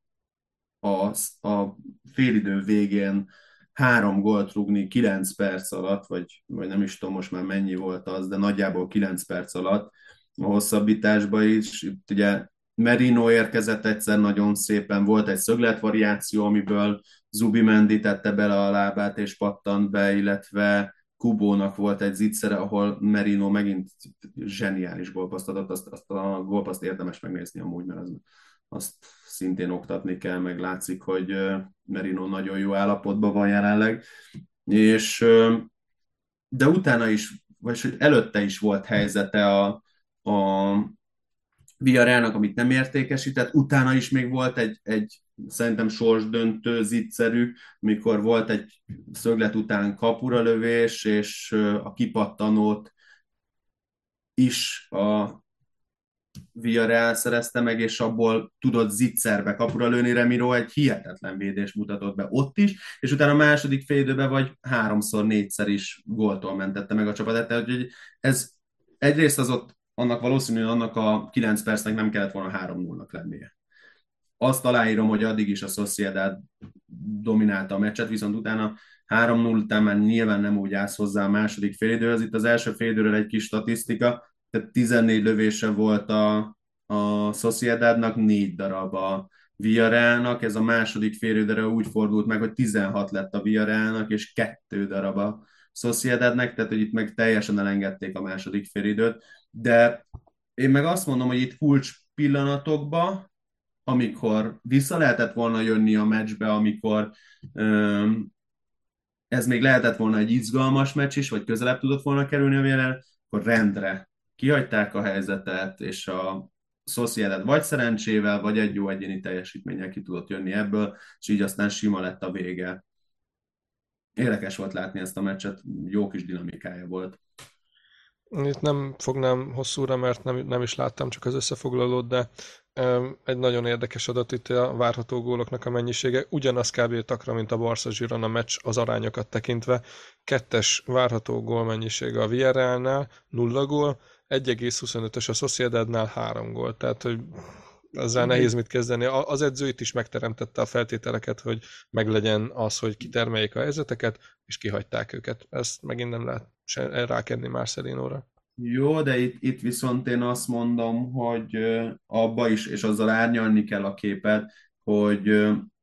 a félidő végén 3 gólt rúgni 9 perc alatt, vagy nem is tudom most már mennyi volt az, de nagyjából 9 perc alatt a hosszabbításba is. Itt ugye Merino érkezett egyszer nagyon szépen, volt egy szögletvariáció, amiből Zubimendi tette bele a lábát és pattant be, illetve Kubónak volt egy zicsere, ahol Merino megint zseniális gólpaszt adott, azt a gólpaszt érdemes megnézni amúgy, mert azt szintén oktatni kell, meg látszik, hogy Merino nagyon jó állapotban van jelenleg, és de utána is, vagy hogy előtte is volt helyzete a Villarrealnak, amit nem értékesített, utána is még volt egy szerintem sorsdöntő zicserük, mikor volt egy szöglet után kapura lövés, és a kipattanót is a Villarreal szerezte meg, és abból tudott zicserbe kapura lőni. Remiro egy hihetetlen védés mutatott be ott is, és utána a második félidőben vagy 3-4-szer is góltól mentette meg a csapatát. Tehát, hogy ez egyrészt az ott annak valószínűleg annak a 9 percnek nem kellett volna 3-0-nak lennie. Azt aláírom, hogy addig is a Sociedad dominálta a meccset, viszont utána 3-0 után már nyilván nem úgy állsz hozzá a második félidőhöz. Itt az első félidőről egy kis statisztika, tehát 14 lövése volt a Sociedadnak, 4 darab a Villarrealnak, ez a második félidőre úgy fordult meg, hogy 16 lett a Villarrealnak, és 2 darab a Sociedadnak, tehát hogy itt meg teljesen elengedték a második félidőt, de én meg azt mondom, hogy itt kulcs pillanatokban, amikor vissza lehetett volna jönni a meccsbe, amikor ez még lehetett volna egy izgalmas meccs is, vagy közelebb tudott volna kerülni a vélel, akkor rendre kihagyták a helyzetet, és a Sociedad vagy szerencsével, vagy egy jó egyéni teljesítménnyel ki tudott jönni ebből, és így aztán sima lett a vége. Érdekes volt látni ezt a meccset, jó kis dinamikája volt. Itt nem fognám hosszúra, mert nem is láttam csak az összefoglalót, de egy nagyon érdekes adat itt a várható góloknak a mennyisége. Ugyanaz kb. Takra, mint a Barca-Girona meccs az arányokat tekintve. 2-es várható gól mennyisége a Villarrealnál, 0 gól, 1,25-ös a Sociedadnál 3 gól. Tehát, hogy ezzel nehéz mit kezdeni. Az edző itt is megteremtette a feltételeket, hogy meglegyen az, hogy kitermeljék a helyzeteket, és kihagyták őket. Ezt megint nem lehet rákenni Marcelinóra. Jó, de itt viszont én azt mondom, hogy abba is, és azzal árnyalni kell a képet, hogy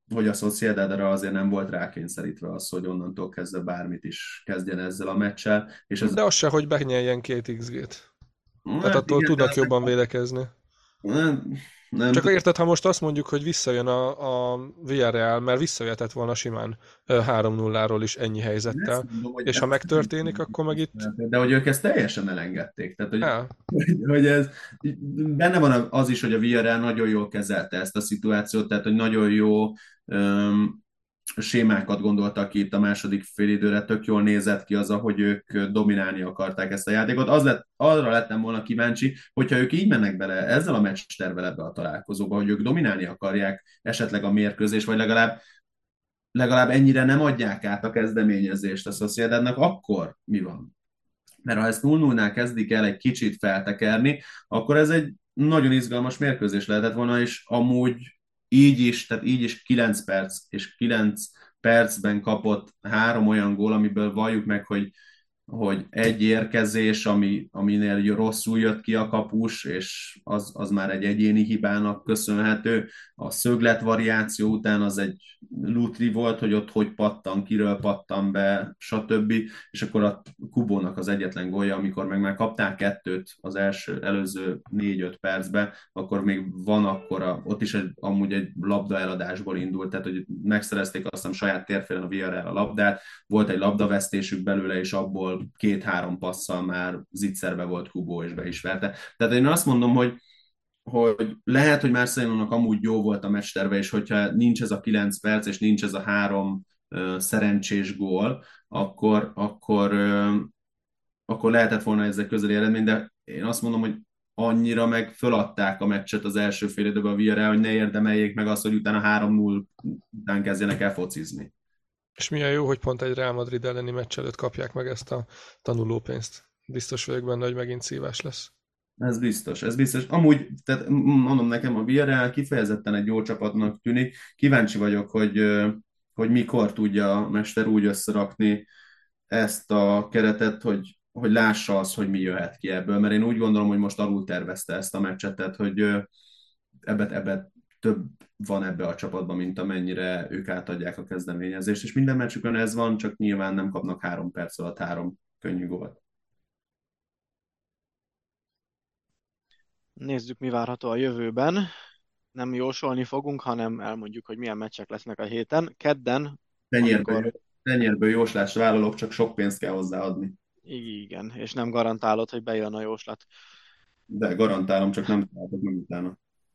hogy a Sociedadra azért nem volt rákényszerítve az, hogy onnantól kezdve bármit is kezdjen ezzel a meccsel, és ez De az se, hogy megnyeljen 2 XG-t. Tehát hát attól igen, de tudnak jobban védekezni. nem, nem Csak tudom. érted, ha most azt mondjuk, hogy visszajön a Villarreal, mert visszajöhetett volna simán 3-0-ról is ennyi Én ezt helyzettel, mondom, hogy és ha ezt nem megtörténik, tudom, akkor meg itt de hogy ők ezt teljesen elengedték. Tehát, el. hogy ez benne van az is, hogy a Villarreal nagyon jól kezelte ezt a szituációt, tehát hogy nagyon jó sémákat gondoltak ki itt a második félidőre, tök jól nézett ki az, ahogy ők dominálni akarták ezt a játékot. Arra lettem volna kíváncsi, hogyha ők így mennek bele ezzel a meccstervel ebbe a találkozóba, hogy ők dominálni akarják esetleg a mérkőzés, vagy legalább ennyire nem adják át a kezdeményezést a Sociedadnak, akkor mi van? Mert ha ezt 0-0-nál kezdik el egy kicsit feltekerni, akkor ez egy nagyon izgalmas mérkőzés lehetett volna, és amúgy tehát így is 9 perc, és 9 percben kapott 3 olyan gól, amiből valljuk meg, hogy egy érkezés, aminél rosszul jött ki a kapus, és az már egy egyéni hibának köszönhető. A szöglet variáció után az egy lutri volt, hogy ott hogy pattan, kiről pattan be, stb. És akkor a Kubónak az egyetlen gólja, amikor meg már kapták 2-t az előző 4-5 percben, akkor még van ott is amúgy egy labda eladásból indult, tehát hogy megszerezték azt hiszem saját térfélen a Villarreal a labdát, volt egy labdavesztésük belőle, és abból 2-3 passzal már zicserbe volt Kubó, és be is verte. Tehát én azt mondom, hogy lehet, hogy Marcelonnak amúgy jó volt a meccsterve, és hogyha nincs ez a 9 perc, és nincs ez a 3 szerencsés gól, akkor lehetett volna ez egy közeli eredmény, de én azt mondom, hogy annyira meg föladták a meccset az első fél időben a Villarreal, hogy ne érdemeljék meg azt, hogy utána 3-0 után kezdjenek el focizni. És milyen jó, hogy pont egy Real Madrid elleni meccs előtt kapják meg ezt a tanulópénzt. Biztos vagyok benne, hogy megint szívás lesz. Ez biztos, ez biztos. Amúgy, tehát mondom nekem, a Villarreal kifejezetten egy jó csapatnak tűnik. Kíváncsi vagyok, hogy mikor tudja a mester úgy összerakni ezt a keretet, hogy lássa az, hogy mi jöhet ki ebből. Mert én úgy gondolom, hogy most alul tervezte ezt a meccset, tehát hogy ebbe több van ebbe a csapatban, mint amennyire ők átadják a kezdeményezést. És minden meccsükön ez van, csak nyilván nem kapnak 3 perc alatt 3 könnyű gólt. Nézzük, mi várható a jövőben. Nem jósolni fogunk, hanem elmondjuk, hogy milyen meccsek lesznek a héten. Kedden, amikor... Tenyérből jóslást vállalok, csak sok pénzt kell hozzáadni. Igen, és nem garantálod, hogy bejön a jóslat. De garantálom, csak nem találtok meg utána.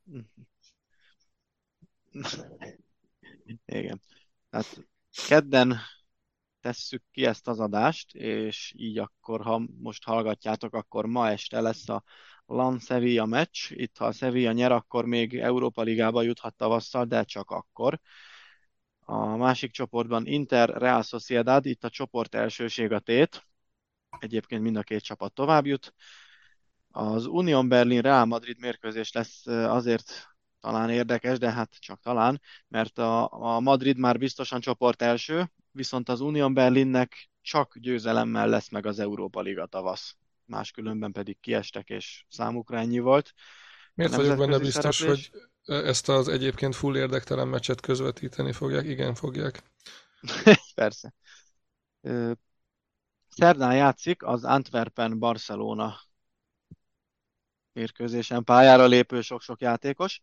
Igen. Tehát kedden tesszük ki ezt az adást, és így akkor, ha most hallgatjátok, akkor ma este lesz a Lan-Sevilla meccs. Itt, ha a Sevilla nyer, akkor még Európa Ligába juthat tavasszal, de csak akkor. A másik csoportban Inter, Real Sociedad, itt a csoport elsőség a tét. Egyébként mind a két csapat tovább jut. Az Union Berlin Real Madrid mérkőzés lesz azért talán érdekes, de hát csak talán, mert a Madrid már biztosan csoport első, viszont az Union Berlinnek csak győzelemmel lesz meg az Európa Liga tavasz. Máskülönben pedig kiestek, és számukra ennyi volt. Miért vagyok benne biztos, szereplés... hogy ezt az egyébként full érdektelen meccset közvetíteni fogják? Igen, fogják. Persze. Szerdán játszik az Antwerpen-Barcelona mérkőzésen pályára lépő sok-sok játékos.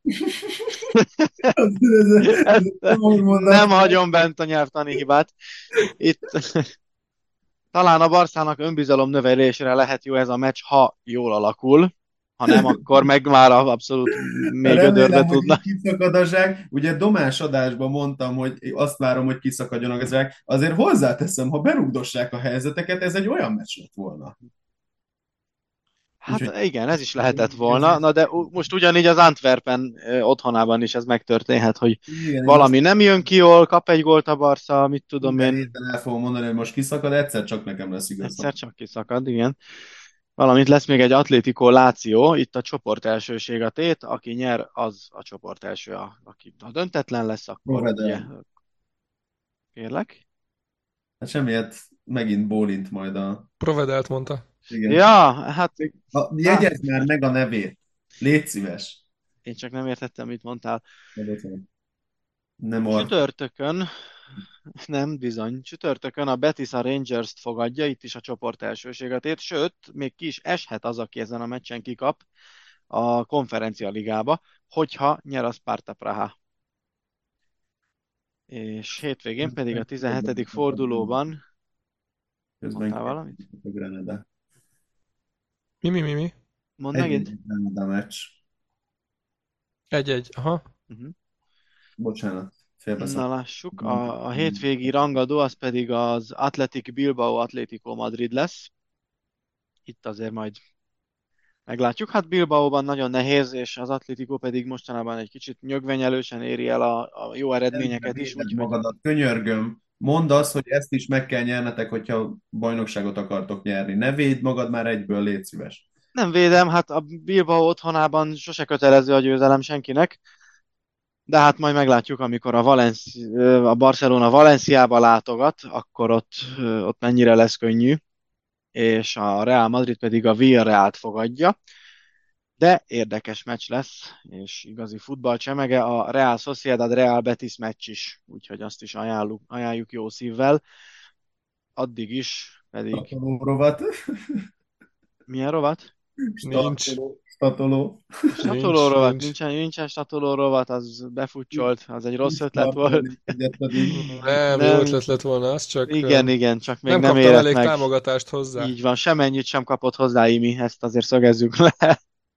Nem hagyom bent a nyelvtani hibát. Itt talán a Barszának önbizalom növelésére lehet jó ez a meccs, ha jól alakul. Ha nem, akkor meg már abszolút még ödörbe tudna. Kiszakad a zsák. Ugye Domás adásban mondtam, hogy azt várom, hogy kiszakadjanak a zsák. Azért hozzáteszem, ha berúgdossák a helyzeteket, ez egy olyan meccs lett volna. Hát Úgyhogy... igen, ez is lehetett volna, na de most ugyanígy az Antwerpen otthonában is ez megtörténhet, hogy igen, valami nem jön ki jól, kap egy gólt a Barca, mit tudom én. Héten el fogom mondani, hogy most kiszakad, egyszer csak nekem lesz igaz. Egyszer csak kiszakad, igen. Valamint lesz még egy Atlético Láció, itt a csoport elsőség a tét, aki nyer, az a csoport első, aki a döntetlen lesz, akkor ugye... Kérlek? Hát semmiért megint bólint majd a... Provedelt mondta. Igen. Ja, hát... Jegyezd már meg a nevét. Légy szíves. Én csak nem értettem, mit mondtál. Nem Csütörtökön, nem bizony, csütörtökön a Betis a Rangers-t fogadja, itt is a csoport elsőséget ért, sőt, még ki is eshet az, aki ezen a meccsen kikap a konferencia ligába, hogyha nyer a Sparta Praha. És hétvégén pedig a 17. fordulóban, közben mondtál valamit? a Granada. Mi? Mondd megint. Egy Granada meccs. 1-1, aha. Uh-huh. Bocsánat, Na lássuk, a hétvégi rangadó az pedig az Athletic Bilbao Atlético Madrid lesz. Itt azért majd meglátjuk. Hát Bilbaóban nagyon nehéz, és az Atlético pedig mostanában egy kicsit nyögvenyelősen éri el a jó eredményeket is, Véded úgyhogy magadat, könyörgöm. Mondd azt, hogy ezt is meg kell nyernetek, hogyha bajnokságot akartok nyerni. Ne védd magad már egyből, légy szíves. nem védem, hát a Bilbao otthonában sose kötelező a győzelem senkinek, de hát majd meglátjuk, amikor a Barcelona Valenciába látogat, akkor ott mennyire lesz könnyű, és a Real Madrid pedig a Villarrealt fogadja. De érdekes meccs lesz, és igazi futballcsemege a Real Sociedad Real Betis meccs is, úgyhogy azt is ajánljuk jó szívvel. Addig is pedig... Rovat. Milyen rovat? Nincs. Statoló. Statoló rovat, nincs. nincsen statoló rovat, az befutcsolt, az egy rossz ötlet volt. Nem, jó ötlet lett volna, az csak Igen, csak még nem nem kaptam érett elég meg. támogatást hozzá. Így van, semennyit sem kapott hozzá Imi, ezt azért szögezzük le.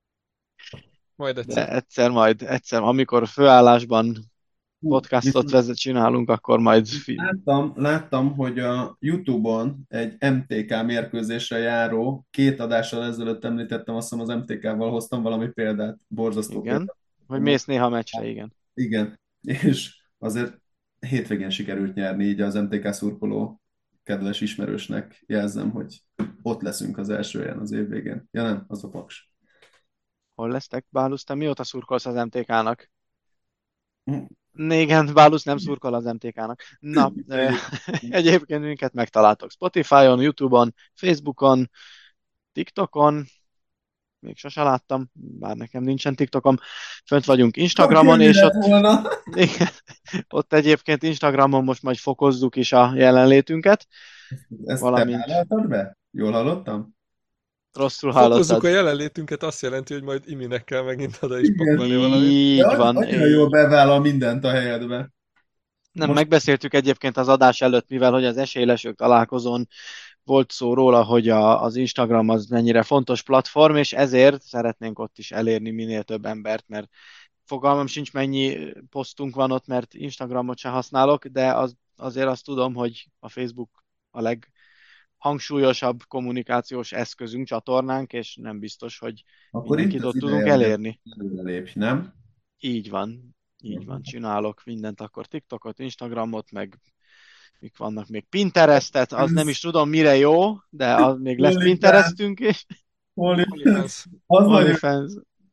Majd De egyszer. egyszer, amikor főállásban podcastot csinálunk, akkor majd... Láttam, hogy a YouTube-on egy MTK mérkőzésre járó, 2 adással ezelőtt említettem, azt hiszem az MTK-val hoztam valami példát, borzasztó Igen, példát. hogy mész néha meccsre, igen. Igen, és azért hétvégén sikerült nyerni, így az MTK szurkoló kedves ismerősnek jelzem, hogy ott leszünk az első helyen az év végén. Ja nem, az a Paks. Hol lesztek, Bálusz? Te mióta szurkolsz az MTK-nak? Hm. Igen, Bálusz nem szurkol az MTK-nak. Na, egyébként minket megtaláltok Spotify-on, YouTube-on, Facebook-on, TikTokon, még sose láttam, bár nekem nincsen TikTokom, fönt vagyunk Instagramon, és igen, ott egyébként Instagramon most majd fokozzuk is a jelenlétünket. Ezt Valamint... te vállaltad be? Jól hallottam? Rosszul hallottad. Fokozzuk a jelenlétünket, azt jelenti, hogy majd Iminek kell megint oda is pakolni valamit. Így van. Annyira jól bevállal mindent a helyedbe. Nem, megbeszéltük egyébként az adás előtt, mivel hogy az esélylesők találkozón volt szó róla, hogy az Instagram az mennyire fontos platform, és ezért szeretnénk ott is elérni minél több embert, mert fogalmam sincs, mennyi posztunk van ott, mert Instagramot se használok, de azért azt tudom, hogy a Facebook a leghangsúlyosabb kommunikációs eszközünk, csatornánk, és nem biztos, hogy akkor mindenkit itt ott az tudunk ideje, elérni. Lépj, nem? Így van, csinálok mindent, akkor TikTokot, Instagramot, meg mik vannak még, Pinterestet, az nem is tudom mire jó, de az még lesz Pinterestünk is. OnlyFans. OnlyFans.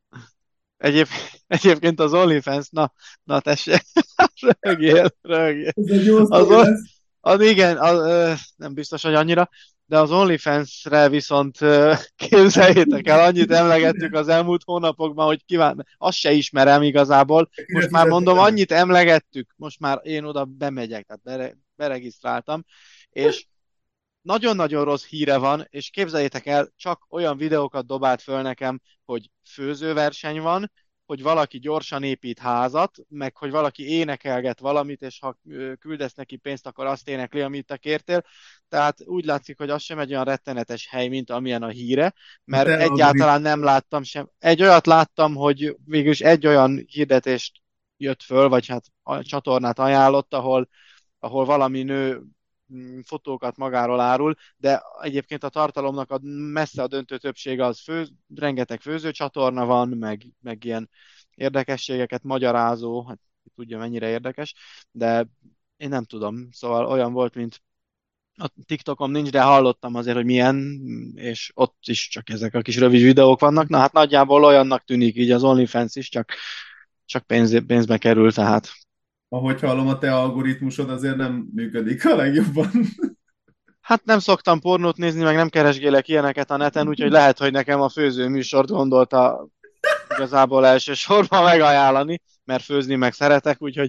Egyébként az OnlyFans, na tessék, rögjél. Ez egy jó sztori lesz. Igen, nem biztos, hogy annyira, de az OnlyFans-re viszont képzeljétek el, annyit emlegettük az elmúlt hónapokban, hogy azt se ismerem igazából. Most már mondom, annyit emlegettük, most már én oda bemegyek, tehát beregisztráltam, és nagyon-nagyon rossz híre van, és képzeljétek el, csak olyan videókat dobált föl nekem, hogy főzőverseny van, hogy valaki gyorsan épít házat, meg hogy valaki énekelget valamit, és ha küldesz neki pénzt, akkor azt énekli, amit te kértél. Tehát úgy látszik, hogy az sem egy olyan rettenetes hely, mint amilyen a híre, mert egyáltalán nem láttam sem. Egy olyat láttam, hogy végülis egy olyan hirdetést jött föl, vagy hát a csatornát ajánlott, ahol valami nő fotókat magáról árul, de egyébként a tartalomnak messze a döntő többsége az rengeteg főzőcsatorna van, meg ilyen érdekességeket magyarázó, hát tudja mennyire érdekes, de én nem tudom, szóval olyan volt, mint a TikTokom nincs, de hallottam azért, hogy milyen, és ott is csak ezek a kis rövid videók vannak, na hát nagyjából olyannak tűnik így az OnlyFans is, csak pénzbe kerül, tehát ahogy hallom, a te algoritmusod azért nem működik a legjobban. Hát nem szoktam pornót nézni, meg nem keresgélek ilyeneket a neten, úgyhogy lehet, hogy nekem a főző műsort gondolta igazából elsősorban megajánlani, mert főzni meg szeretek, úgyhogy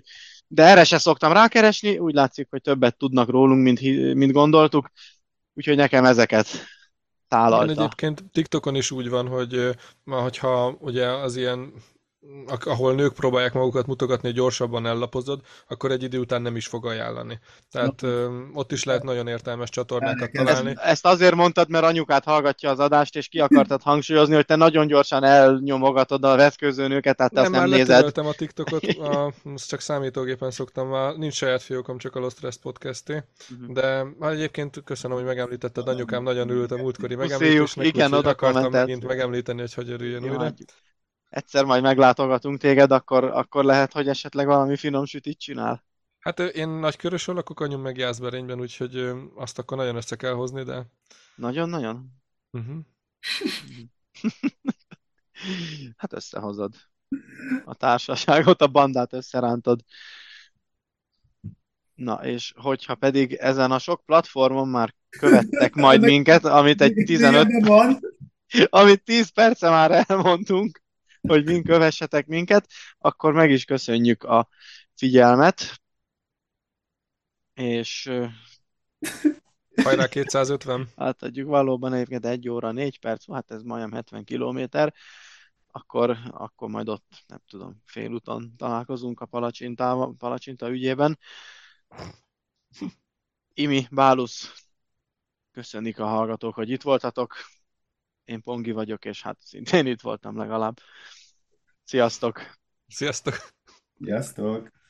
De erre se szoktam rákeresni, úgy látszik, hogy többet tudnak rólunk, mint gondoltuk, úgyhogy nekem ezeket Igen, tálalta. egyébként TikTokon is úgy van, hogy hogyha ugye az ilyen, ahol nők próbálják magukat mutogatni, hogy gyorsabban ellapozod, akkor egy idő után nem is fog ajánlani. Tehát ott is lehet nagyon értelmes csatornákat Ezt, találni. ezt azért mondtad, mert anyukát hallgatja az adást, és ki akartad hangsúlyozni, hogy te nagyon gyorsan elnyomogatod a veszkőzőnőket, tehát te Nem, azt nem már nézed. letöröltem a TikTokot, most csak számítógépen szoktam, nincs saját fiókom, csak a Lost Rest podcasté. Mhm. De egyébként köszönöm, hogy megemlítetted, anyukám nagyon örült a múltkori Puszéjuk, megemlítésnek, igen, úgyhogy oda akartam kommentelt. megint megemlíteni, hogy örüljön újra. Imádjuk. Egyszer majd meglátogatunk téged, akkor lehet, hogy esetleg valami finom sütit csinál. Hát én Nagykörösön lakok, anyum meg Jászberényben, úgyhogy azt akkor nagyon össze kell hozni, de... Nagyon-nagyon. Uh-huh. Hát összehozod. A társaságot, a bandát összerántod. Na, és hogyha pedig ezen a sok platformon már követtek majd minket, amit 10 perce már elmondtunk, hogy min kövessetek minket, akkor meg is köszönjük a figyelmet, és Hajrá 250! átadjuk valóban egyébként 1 óra 4 perc, hát ez majdnem 70 kilométer, akkor majd ott, nem tudom, félúton találkozunk a palacsinta ügyében. Imi, Bálusz, köszönik a hallgatók, hogy itt voltatok. Én Pongi vagyok, és hát szintén itt voltam legalább. Sziasztok! Sziasztok! Sziasztok!